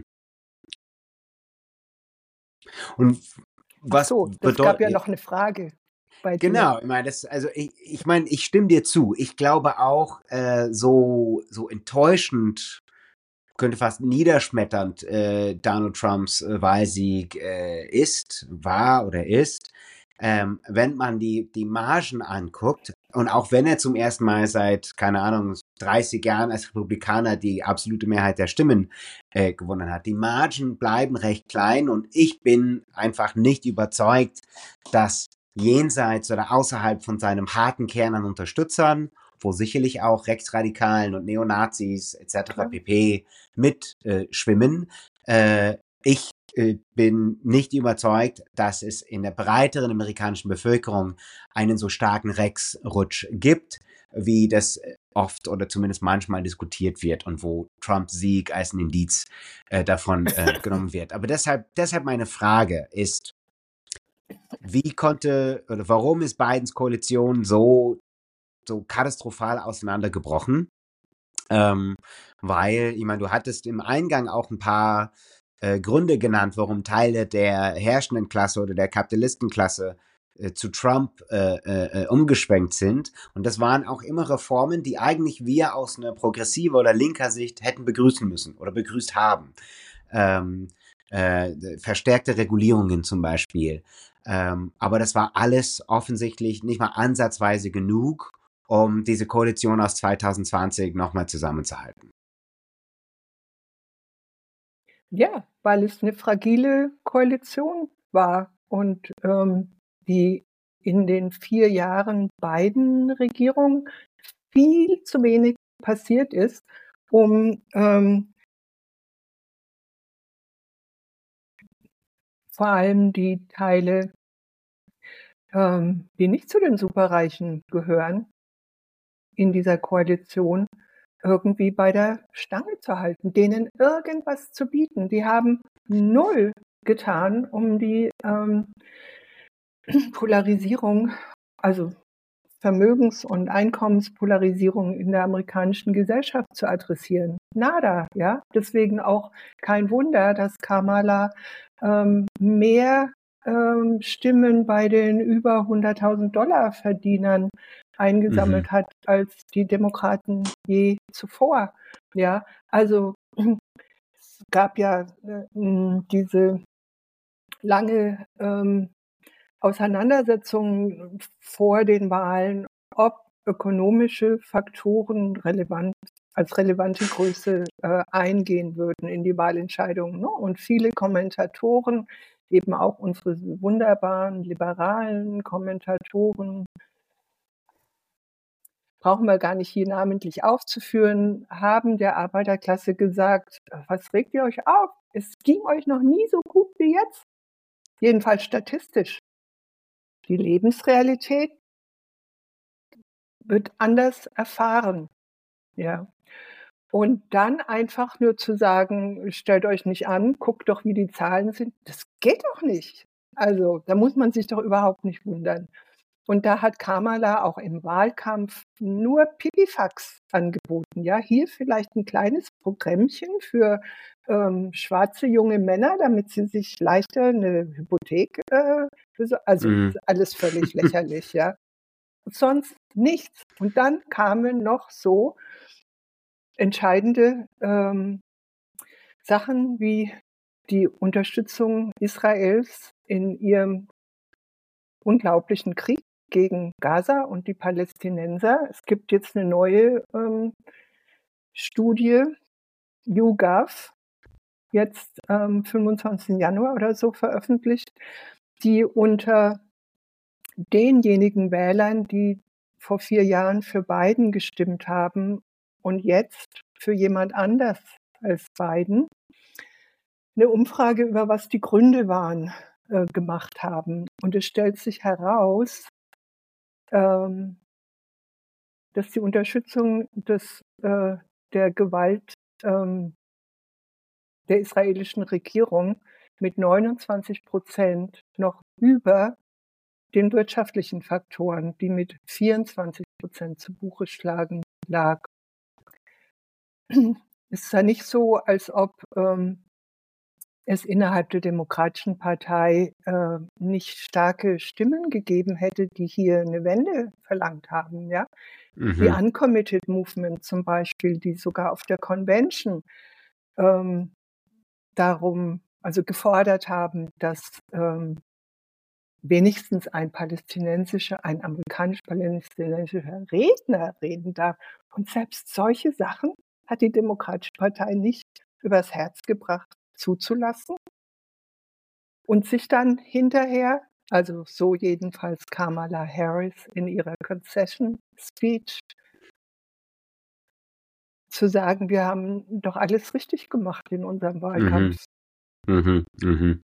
Und Ach was so, das gab ja bedeutet, noch eine Frage bei dir. genau, ich meine, das, also ich, ich meine, ich stimme dir zu. Ich glaube auch, äh, so, so enttäuschend, könnte fast niederschmetternd äh, Donald Trumps äh, Wahlsieg äh, ist, war oder ist, ähm, wenn man die, die Margen anguckt und auch wenn er zum ersten Mal seit, keine Ahnung, dreißig Jahren als Republikaner die absolute Mehrheit der Stimmen äh, gewonnen hat. Die Margen bleiben recht klein und ich bin einfach nicht überzeugt, dass jenseits oder außerhalb von seinem harten Kern an Unterstützern, wo sicherlich auch Rechtsradikalen und Neonazis et cetera Klar. pp. Mitschwimmen, äh, äh, ich äh, bin nicht überzeugt, dass es in der breiteren amerikanischen Bevölkerung einen so starken Rex-Rutsch gibt, wie das oft oder zumindest manchmal diskutiert wird und wo Trumps Sieg als ein Indiz äh, davon äh, genommen wird. Aber deshalb, deshalb meine Frage ist, wie konnte oder warum ist Bidens Koalition so, so katastrophal auseinandergebrochen? Ähm, weil, ich meine, du hattest im Eingang auch ein paar äh, Gründe genannt, warum Teile der herrschenden Klasse oder der Kapitalistenklasse äh, zu Trump äh, äh, umgeschwenkt sind. Und das waren auch immer Reformen, die eigentlich wir aus einer progressiver oder linker Sicht hätten begrüßen müssen oder begrüßt haben. Ähm, äh, verstärkte Regulierungen zum Beispiel. Ähm, aber das war alles offensichtlich nicht mal ansatzweise genug, um diese Koalition aus zwanzig zwanzig nochmal zusammenzuhalten. Ja, weil es eine fragile Koalition war und ähm, die in den vier Jahren Biden-Regierung viel zu wenig passiert ist, um ähm, vor allem die Teile, ähm, die nicht zu den Superreichen gehören, in dieser Koalition irgendwie bei der Stange zu halten, denen irgendwas zu bieten. Die haben null getan, um die ähm, Polarisierung, also Vermögens- und Einkommenspolarisierung in der amerikanischen Gesellschaft zu adressieren. Nada, ja. Deswegen auch kein Wunder, dass Kamala ähm, mehr ähm, Stimmen bei den über hunderttausend Dollar Verdienern Mhm. eingesammelt hat als die Demokraten je zuvor. Ja, also es gab ja äh, diese lange ähm, Auseinandersetzungen vor den Wahlen, ob ökonomische Faktoren relevant als relevante Größe äh, eingehen würden in die Wahlentscheidung. Ne? Und viele Kommentatoren, eben auch unsere wunderbaren liberalen Kommentatoren, brauchen wir gar nicht hier namentlich aufzuführen, haben der Arbeiterklasse gesagt, was regt ihr euch auf? Es ging euch noch nie so gut wie jetzt. Jedenfalls statistisch. Die Lebensrealität wird anders erfahren, ja. Und dann einfach nur zu sagen: „Stellt euch nicht an, guckt doch, wie die Zahlen sind“, das geht doch nicht. Also, da muss man sich doch überhaupt nicht wundern. Und da hat Kamala auch im Wahlkampf nur Pipifax angeboten, ja. Hier vielleicht 'n kleines Programmchen für, ähm, schwarze junge Männer, damit sie sich leichter 'ne Hypothek, äh, beso also, Mhm. alles völlig lächerlich, ja. Sonst nichts. Und dann kamen noch so entscheidende ähm, Sachen wie die Unterstützung Israels in ihrem unglaublichen Krieg gegen Gaza und die Palästinenser. Es gibt jetzt eine neue ähm, Studie, YouGov, jetzt am fünfundzwanzigsten Januar oder so veröffentlicht, die unter denjenigen Wählern, die vor vier Jahren für Biden gestimmt haben und jetzt für jemand anders als Biden, eine Umfrage über was die Gründe waren, äh, gemacht haben. Und es stellt sich heraus, ähm, dass die Unterstützung des äh, der Gewalt, ähm, der israelischen Regierung mit neunundzwanzig Prozent noch über den wirtschaftlichen Faktoren, die mit vierundzwanzig Prozent zu Buche schlagen lag. Es ist ja nicht so, als ob ähm, es innerhalb der Demokratischen Partei äh, nicht starke Stimmen gegeben hätte, die hier eine Wende verlangt haben, ja. Die Mhm. Uncommitted Movement zum Beispiel, die sogar auf der Convention ähm, darum, also gefordert haben, dass ähm, wenigstens ein palästinensischer, ein amerikanisch-palästinensischer Redner reden darf. Und selbst solche Sachen hat die Demokratische Partei nicht übers Herz gebracht, zuzulassen und sich dann hinterher, also so jedenfalls Kamala Harris in ihrer Concession Speech, zu sagen, wir haben doch alles richtig gemacht in unserem Mhm. Wahlkampf. Mhm. Mhm.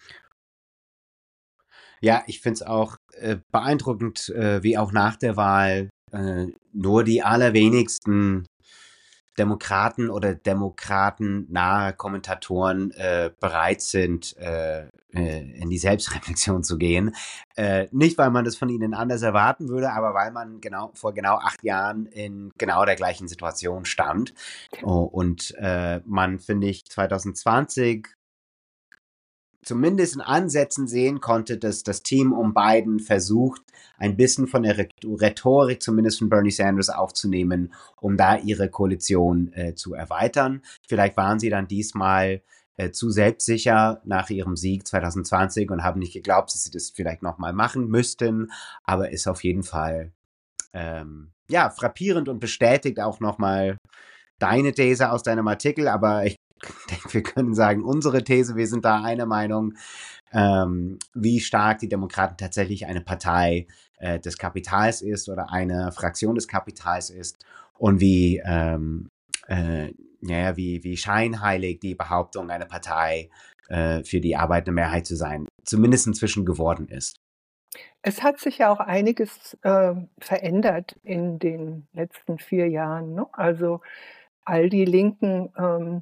Ja, ich finde es auch äh, beeindruckend, äh, wie auch nach der Wahl äh, nur die allerwenigsten Demokraten oder demokratennahe Kommentatoren äh, bereit sind, äh, äh, in die Selbstreflexion zu gehen. Äh, nicht, weil man das von ihnen anders erwarten würde, aber weil man genau vor genau acht Jahren in genau der gleichen Situation stand. Oh, und äh, man, finde ich, zwanzig zwanzig zumindest in Ansätzen sehen konnte, dass das Team um Biden versucht, ein bisschen von der Rhetorik zumindest von Bernie Sanders aufzunehmen, um da ihre Koalition äh, zu erweitern. Vielleicht waren sie dann diesmal äh, zu selbstsicher nach ihrem Sieg zwanzig zwanzig und haben nicht geglaubt, dass sie das vielleicht nochmal machen müssten, aber ist auf jeden Fall ähm, ja, frappierend und bestätigt auch nochmal deine These aus deinem Artikel, aber ich denke, wir können sagen, unsere These, wir sind da einer Meinung, ähm, wie stark die Demokraten tatsächlich eine Partei äh, des Kapitals ist oder eine Fraktion des Kapitals ist und wie, ähm, äh, ja, wie, wie scheinheilig die Behauptung, eine Partei äh, für die arbeitende Mehrheit zu sein, zumindest inzwischen geworden ist. Es hat sich ja auch einiges äh, verändert in den letzten vier Jahren. Ne? Also all die linken ähm,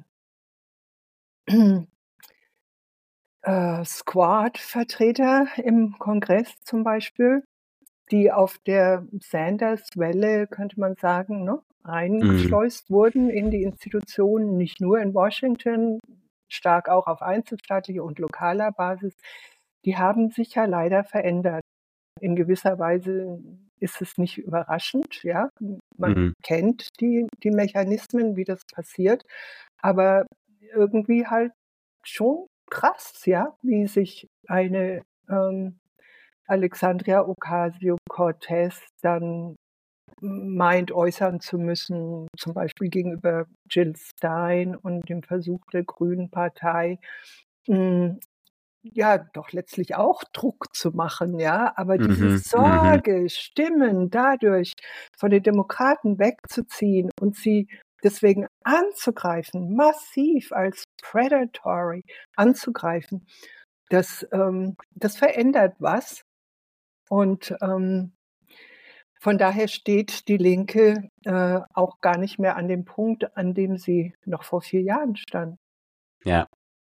äh, Squad-Vertreter im Kongress zum Beispiel, die auf der Sanders-Welle, könnte man sagen, ne, Mhm. reingeschleust wurden in die Institutionen, nicht nur in Washington, stark auch auf einzelstaatlicher und lokaler Basis, die haben sich ja leider verändert. In gewisser Weise ist es nicht überraschend, ja. Man Mhm. kennt die, die Mechanismen, wie das passiert, aber irgendwie halt schon krass, ja, wie sich eine ähm, Alexandria Ocasio-Cortez dann meint, äußern zu müssen, zum Beispiel gegenüber Jill Stein und dem Versuch der Grünen Partei, mh, ja, doch letztlich auch Druck zu machen, ja. Aber diese Mhm. Mhm. Sorge, Stimmen dadurch von den Demokraten wegzuziehen und sie deswegen anzugreifen, massiv als predatory anzugreifen, das, ähm, das verändert was. Und ähm, von daher steht die Linke äh, auch gar nicht mehr an dem Punkt, an dem sie noch vor vier Jahren stand. Ja.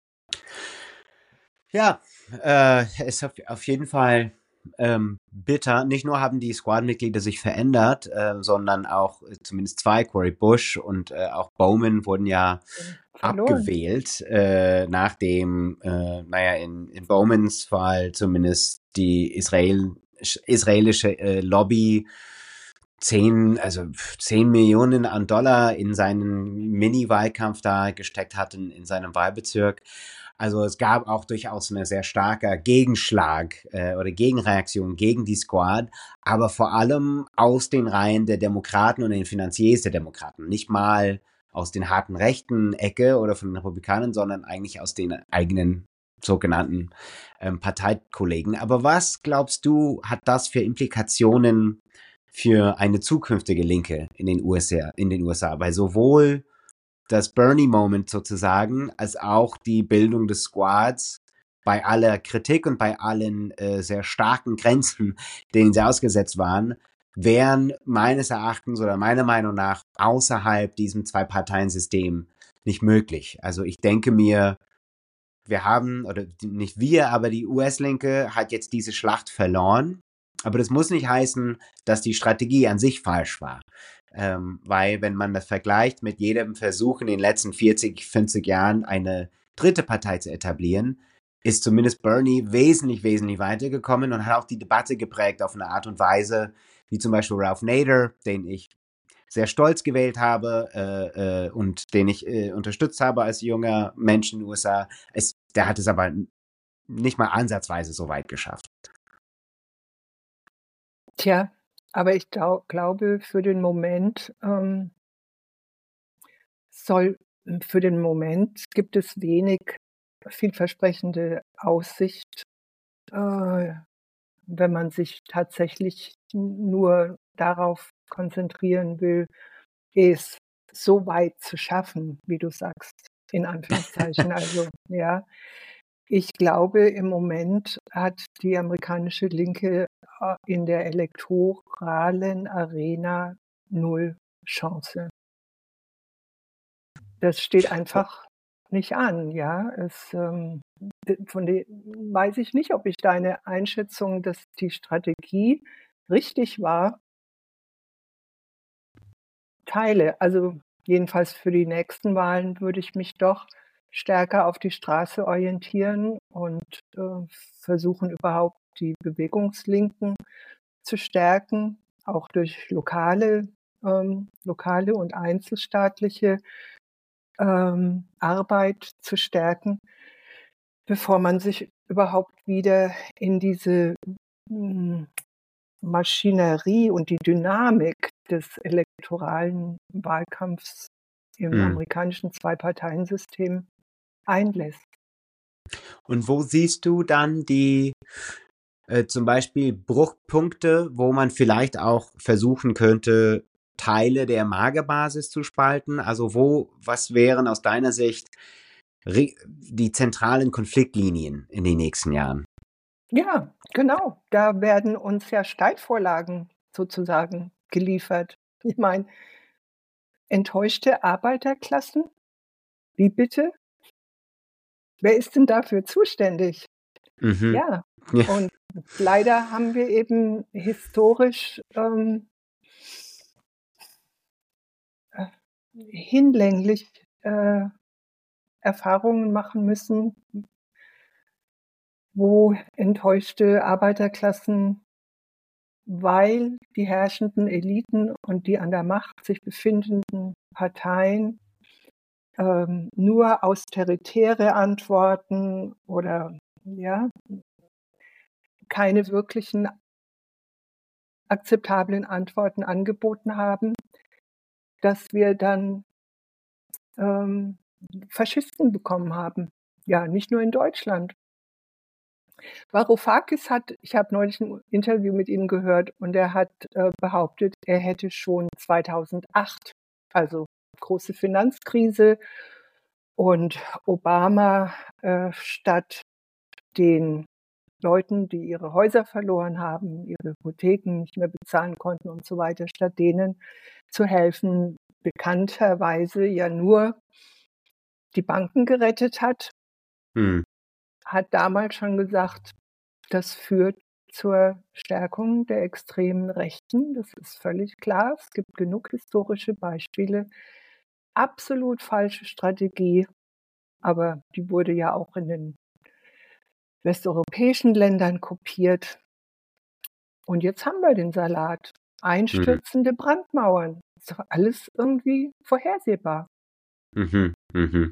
Ja, äh, ist auf, auf jeden Fall ähm, bitter. Nicht nur haben die Squad-Mitglieder sich verändert, äh, sondern auch äh, zumindest zwei, Cory Bush und äh, auch Bowman, wurden ja Verloren. abgewählt, äh, nachdem, äh, naja, in, in Bowmans Fall zumindest die Israel, israelische äh, Lobby zehn, also zehn Millionen an Dollar in seinen Mini-Wahlkampf da gesteckt hatten in seinem Wahlbezirk. Also es gab auch durchaus eine sehr starker Gegenschlag äh, oder Gegenreaktion gegen die Squad, aber vor allem aus den Reihen der Demokraten und den Finanziers der Demokraten. Nicht mal aus den harten rechten Ecke oder von den Republikanern, sondern eigentlich aus den eigenen sogenannten ähm, Parteikollegen. Aber was glaubst du, hat das für Implikationen für eine zukünftige Linke in den U S A, in den U S A? Weil sowohl das Bernie-Moment sozusagen, als auch die Bildung des Squads bei aller Kritik und bei allen äh, sehr starken Grenzen, denen sie ausgesetzt waren, wären meines Erachtens oder meiner Meinung nach außerhalb diesem Zwei-Parteien-System nicht möglich. Also ich denke mir, wir haben, oder nicht wir, aber die U S-Linke hat jetzt diese Schlacht verloren. Aber das muss nicht heißen, dass die Strategie an sich falsch war. Ähm, weil wenn man das vergleicht mit jedem Versuch in den letzten vierzig, fünfzig Jahren, eine dritte Partei zu etablieren, ist zumindest Bernie wesentlich, wesentlich weitergekommen und hat auch die Debatte geprägt auf eine Art und Weise, wie zum Beispiel Ralph Nader, den ich sehr stolz gewählt habe äh, äh, und den ich äh, unterstützt habe als junger Mensch in den U S A. Es, der hat es aber nicht mal ansatzweise so weit geschafft. Tja, aber ich glau- glaube, für den Moment ähm, soll, für den Moment gibt es wenig vielversprechende Aussicht, äh, wenn man sich tatsächlich nur darauf konzentrieren will, es so weit zu schaffen, wie du sagst, in Anführungszeichen. Also, ja, ich glaube, im Moment hat die amerikanische Linke äh, in der elektoralen Arena null Chance. Das steht einfach nicht an, ja. Es, ähm, d- von dem weiß ich nicht, ob ich deine Einschätzung, dass die Strategie richtig war, teile. Also jedenfalls für die nächsten Wahlen würde ich mich doch stärker auf die Straße orientieren und äh, versuchen überhaupt die Bewegungslinken zu stärken, auch durch lokale, ähm, lokale und einzelstaatliche ähm, Arbeit zu stärken, bevor man sich überhaupt wieder in diese mm, Maschinerie und die Dynamik des elektoralen Wahlkampfs im Hm. amerikanischen Zwei-Parteien-System einlässt. Und wo siehst du dann die äh, zum Beispiel Bruchpunkte, wo man vielleicht auch versuchen könnte, Teile der Magerbasis zu spalten? Also wo, was wären aus deiner Sicht re- die zentralen Konfliktlinien in den nächsten Jahren? Ja, genau. Da werden uns ja Steilvorlagen sozusagen geliefert. Ich meine, enttäuschte Arbeiterklassen? Wie bitte? Wer ist denn dafür zuständig? Mhm. Ja, Ja. und leider haben wir eben historisch ähm, äh, hinlänglich äh, Erfahrungen machen müssen, wo enttäuschte Arbeiterklassen, weil die herrschenden Eliten und die an der Macht sich befindenden Parteien ähm, nur austeritäre Antworten oder ja, keine wirklichen akzeptablen Antworten angeboten haben, dass wir dann ähm, Faschisten bekommen haben. Ja, nicht nur in Deutschland. Varoufakis hat, ich habe neulich ein Interview mit ihm gehört und er hat äh, behauptet, er hätte schon zweitausendacht, also große Finanzkrise und Obama äh, statt den Leuten, die ihre Häuser verloren haben, ihre Hypotheken nicht mehr bezahlen konnten und so weiter, statt denen zu helfen, bekannterweise ja nur die Banken gerettet hat, Hm. hat damals schon gesagt, das führt zur Stärkung der extremen Rechten. Das ist völlig klar. Es gibt genug historische Beispiele. Absolut falsche Strategie, aber die wurde ja auch in den westeuropäischen Ländern kopiert. Und jetzt haben wir den Salat. Hm. Einstürzende Brandmauern. Ist doch alles irgendwie vorhersehbar. Mhm. Mhm.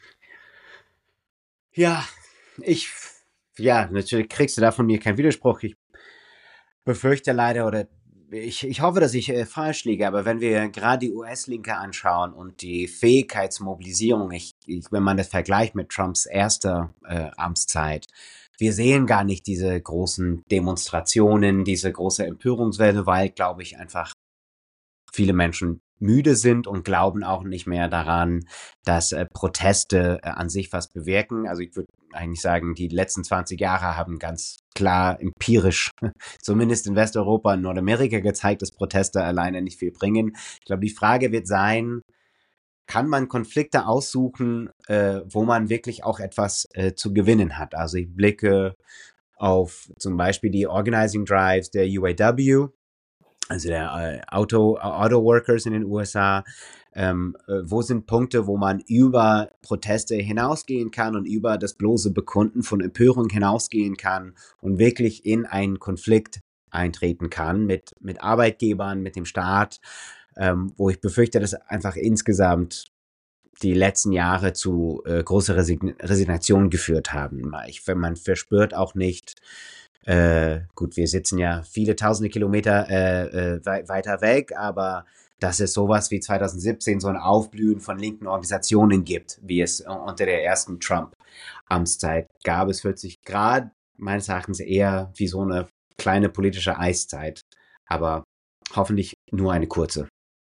Ja, ich, ja, natürlich kriegst du da von mir keinen Widerspruch. Ich befürchte leider oder ich, ich hoffe, dass ich äh, falsch liege, aber wenn wir gerade die U S-Linke anschauen und die Fähigkeitsmobilisierung, ich, ich, wenn man das vergleicht mit Trumps erster äh, Amtszeit, wir sehen gar nicht diese großen Demonstrationen, diese große Empörungswelle, weil, glaube ich, einfach viele Menschen müde sind und glauben auch nicht mehr daran, dass äh, Proteste äh, an sich was bewirken. Also ich würde eigentlich sagen, die letzten zwanzig Jahre haben ganz klar empirisch, zumindest in Westeuropa und Nordamerika gezeigt, dass Proteste alleine nicht viel bringen. Ich glaube, die Frage wird sein, kann man Konflikte aussuchen, äh, wo man wirklich auch etwas äh, zu gewinnen hat. Also ich blicke auf zum Beispiel die Organizing Drives der U A W, also der äh, Auto, Auto Workers in den U S A. Ähm, äh, wo sind Punkte, wo man über Proteste hinausgehen kann und über das bloße Bekunden von Empörung hinausgehen kann und wirklich in einen Konflikt eintreten kann mit, mit Arbeitgebern, mit dem Staat, ähm, wo ich befürchte, dass einfach insgesamt die letzten Jahre zu äh, großer Resign Resignation geführt haben. Ich, man verspürt auch nicht, äh, gut, wir sitzen ja viele tausende Kilometer äh, äh, wei weiter weg, aber dass es sowas wie zwanzig siebzehn so ein Aufblühen von linken Organisationen gibt, wie es äh, unter der ersten Trump-Amtszeit gab. Es fühlt sich gerade meines Erachtens eher wie so eine kleine politische Eiszeit, aber hoffentlich nur eine kurze.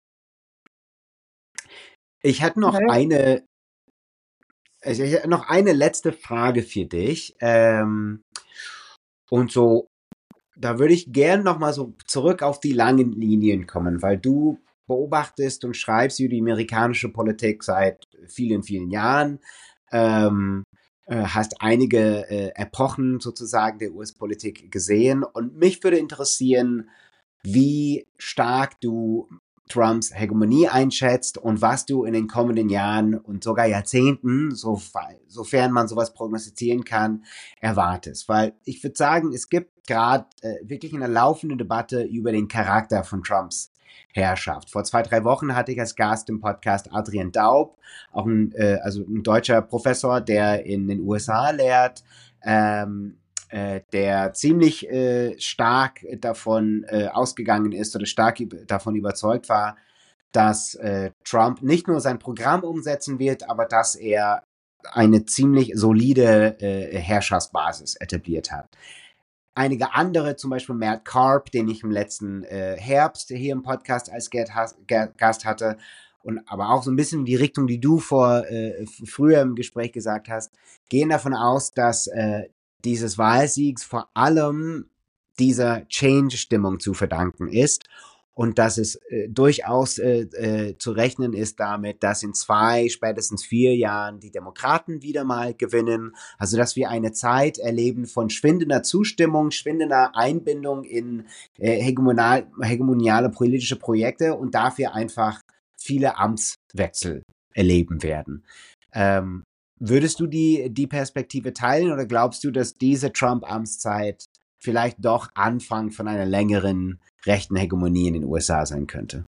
Ich hätte noch Naja. eine, ich hätte noch eine letzte Frage für dich. Ähm, und so, da würde ich gern noch mal so zurück auf die langen Linien kommen, weil du beobachtest und schreibst über die amerikanische Politik seit vielen, vielen Jahren. Ähm, äh, hast einige äh, Epochen sozusagen der U S-Politik gesehen. Und mich würde interessieren, wie stark du Trumps Hegemonie einschätzt und was du in den kommenden Jahren und sogar Jahrzehnten, so, sofern man sowas prognostizieren kann, erwartest. Weil ich würde sagen, es gibt gerade äh, wirklich eine laufende Debatte über den Charakter von Trumps Herrschaft. Vor zwei, drei Wochen hatte ich als Gast im Podcast Adrian Daub, auch ein, äh, also ein deutscher Professor, der in den U S A lehrt, ähm, äh, der ziemlich äh, stark davon äh, ausgegangen ist oder stark davon überzeugt war, dass äh, Trump nicht nur sein Programm umsetzen wird, aber dass er eine ziemlich solide äh, Herrschaftsbasis etabliert hat. Einige andere, zum Beispiel Matt Karp, den ich im letzten äh, Herbst hier im Podcast als Gast hatte, und aber auch so ein bisschen in die Richtung, die du vor äh, früher im Gespräch gesagt hast, gehen davon aus, dass äh, dieses Wahlsiegs vor allem dieser Change-Stimmung zu verdanken ist und dass es äh, durchaus äh, äh, zu rechnen ist damit, dass in zwei, spätestens vier Jahren die Demokraten wieder mal gewinnen. Also dass wir eine Zeit erleben von schwindender Zustimmung, schwindender Einbindung in äh, hegemonial, hegemoniale politische Projekte und dafür einfach viele Amtswechsel erleben werden. Ähm, würdest du die, die Perspektive teilen oder glaubst du, dass diese Trump-Amtszeit vielleicht doch Anfang von einer längeren rechten Hegemonie in den U S A sein könnte?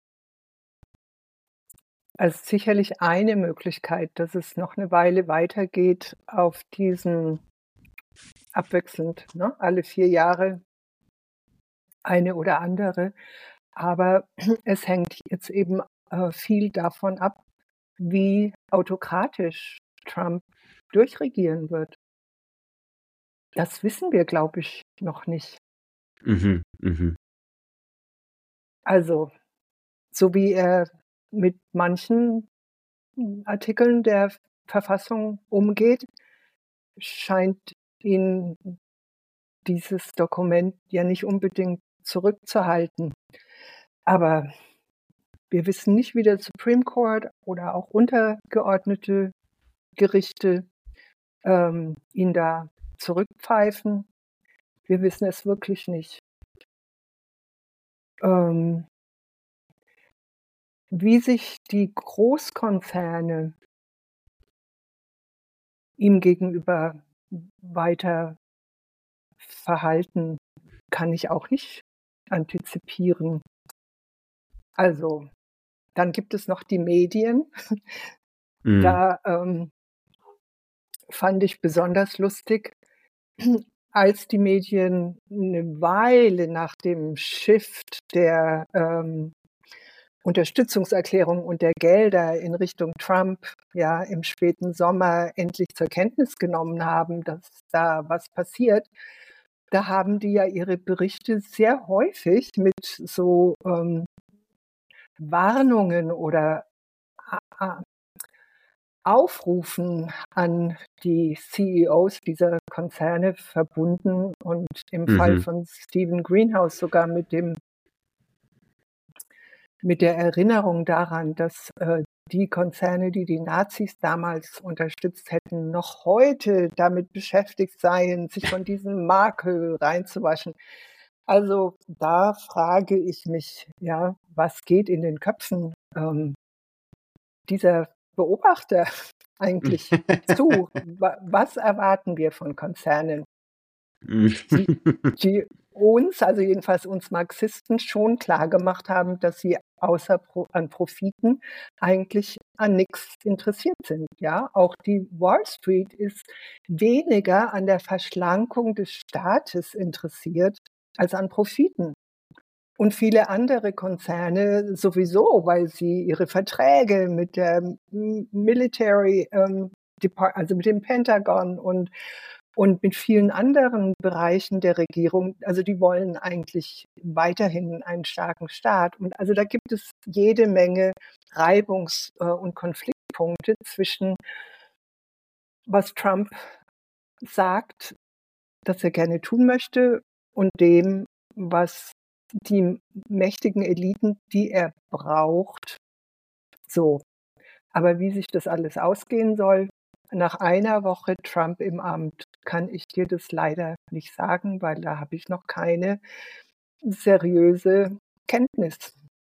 Also sicherlich eine Möglichkeit, dass es noch eine Weile weitergeht auf diesen abwechselnd, ne, alle vier Jahre eine oder andere. Aber es hängt jetzt eben äh, viel davon ab, wie autokratisch Trump durchregieren wird. Das wissen wir, glaube ich, noch nicht. Mhm, mhm. Also, so wie er mit manchen Artikeln der Verfassung umgeht, scheint ihn dieses Dokument ja nicht unbedingt zurückzuhalten. Aber wir wissen nicht, wie der Supreme Court oder auch untergeordnete Gerichte ähm, ihn da zurückpfeifen. Wir wissen es wirklich nicht. Ähm, wie sich die Großkonzerne ihm gegenüber weiter verhalten, kann ich auch nicht antizipieren. Also, dann gibt es noch die Medien. Mhm. Da ähm, fand ich besonders lustig, als die Medien eine Weile nach dem Shift der ähm, Unterstützungserklärung und der Gelder in Richtung Trump ja im späten Sommer endlich zur Kenntnis genommen haben, dass da was passiert. Da haben die ja ihre Berichte sehr häufig mit so ähm, Warnungen oder a- a- Aufrufen an die C E Os dieser Konzerne verbunden und im Fall Mhm. von Stephen Greenhouse sogar mit dem mit der Erinnerung daran, dass äh, die Konzerne, die die Nazis damals unterstützt hätten, noch heute damit beschäftigt seien, sich von diesem Makel reinzuwaschen. Also da frage ich mich, ja, was geht in den Köpfen ähm, dieser Beobachter eigentlich zu? Wa- Was erwarten wir von Konzernen, die, die uns, also jedenfalls uns Marxisten, schon klar gemacht haben, dass sie außer Pro an Profiten eigentlich an nichts interessiert sind. Ja, auch die Wall Street ist weniger an der Verschlankung des Staates interessiert als an Profiten. Und viele andere Konzerne sowieso, weil sie ihre Verträge mit der M- Military, ähm, Depart also mit dem Pentagon und, und mit vielen anderen Bereichen der Regierung, also die wollen eigentlich weiterhin einen starken Staat. Und also da gibt es jede Menge Reibungs- äh, und Konfliktpunkte zwischen, was Trump sagt, das er gerne tun möchte, und dem, was die mächtigen Eliten, die er braucht, so. Aber wie sich das alles ausgehen soll, nach einer Woche Trump im Amt, kann ich dir das leider nicht sagen, weil da habe ich noch keine seriöse Kenntnis.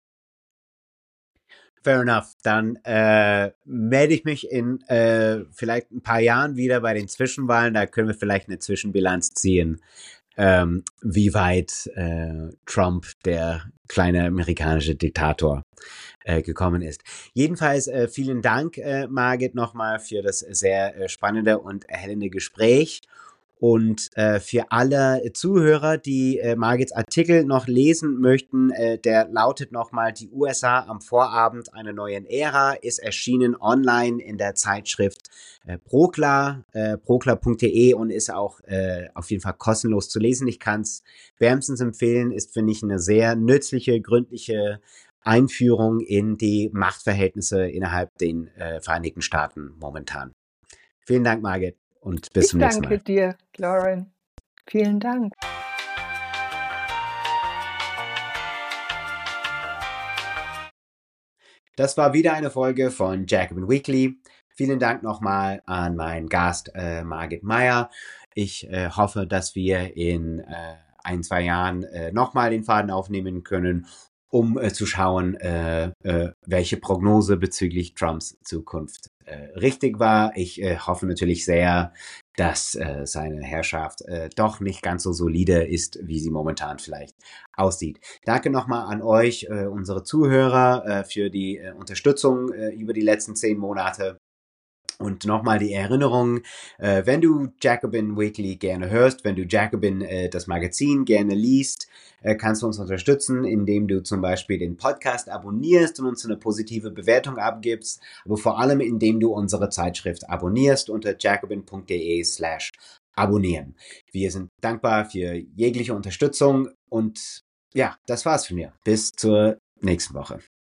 Fair enough. Dann äh, melde ich mich in äh, vielleicht ein paar Jahren wieder bei den Zwischenwahlen. Da können wir vielleicht eine Zwischenbilanz ziehen, ähm, wie weit äh, Trump, der kleine amerikanische Diktator, äh, gekommen ist. Jedenfalls äh, vielen Dank, äh, Margit, nochmal für das sehr äh, spannende und erhellende Gespräch. Und äh, für alle Zuhörer, die äh, Margits Artikel noch lesen möchten, äh, der lautet nochmal: Die U S A am Vorabend einer neuen Ära, ist erschienen online in der Zeitschrift äh, Prokla, äh, prokla punkt de, und ist auch äh, auf jeden Fall kostenlos zu lesen. Ich kann es wärmstens empfehlen, ist, finde ich, eine sehr nützliche, gründliche Einführung in die Machtverhältnisse innerhalb den äh, Vereinigten Staaten momentan. Vielen Dank, Margit, und bis Ich zum nächsten danke Mal. dir, Lauren. Vielen Dank. Das war wieder eine Folge von Jacobin Weekly. Vielen Dank nochmal an meinen Gast äh, Margit Meyer. Ich äh, hoffe, dass wir in äh, ein, zwei Jahren äh, nochmal den Faden aufnehmen können, um äh, zu schauen, äh, äh, welche Prognose bezüglich Trumps Zukunft äh, richtig war. Ich äh, hoffe natürlich sehr, dass äh, seine Herrschaft äh, doch nicht ganz so solide ist, wie sie momentan vielleicht aussieht. Danke nochmal an euch, äh, unsere Zuhörer, äh, für die äh, Unterstützung äh, über die letzten zehn Monate. Und nochmal die Erinnerung, äh, wenn du Jacobin Weekly gerne hörst, wenn du Jacobin, äh, das Magazin, gerne liest, äh, kannst du uns unterstützen, indem du zum Beispiel den Podcast abonnierst und uns eine positive Bewertung abgibst, aber vor allem indem du unsere Zeitschrift abonnierst unter jacobin punkt de slash abonnieren. Wir sind dankbar für jegliche Unterstützung und ja, das war's von mir. Bis zur nächsten Woche.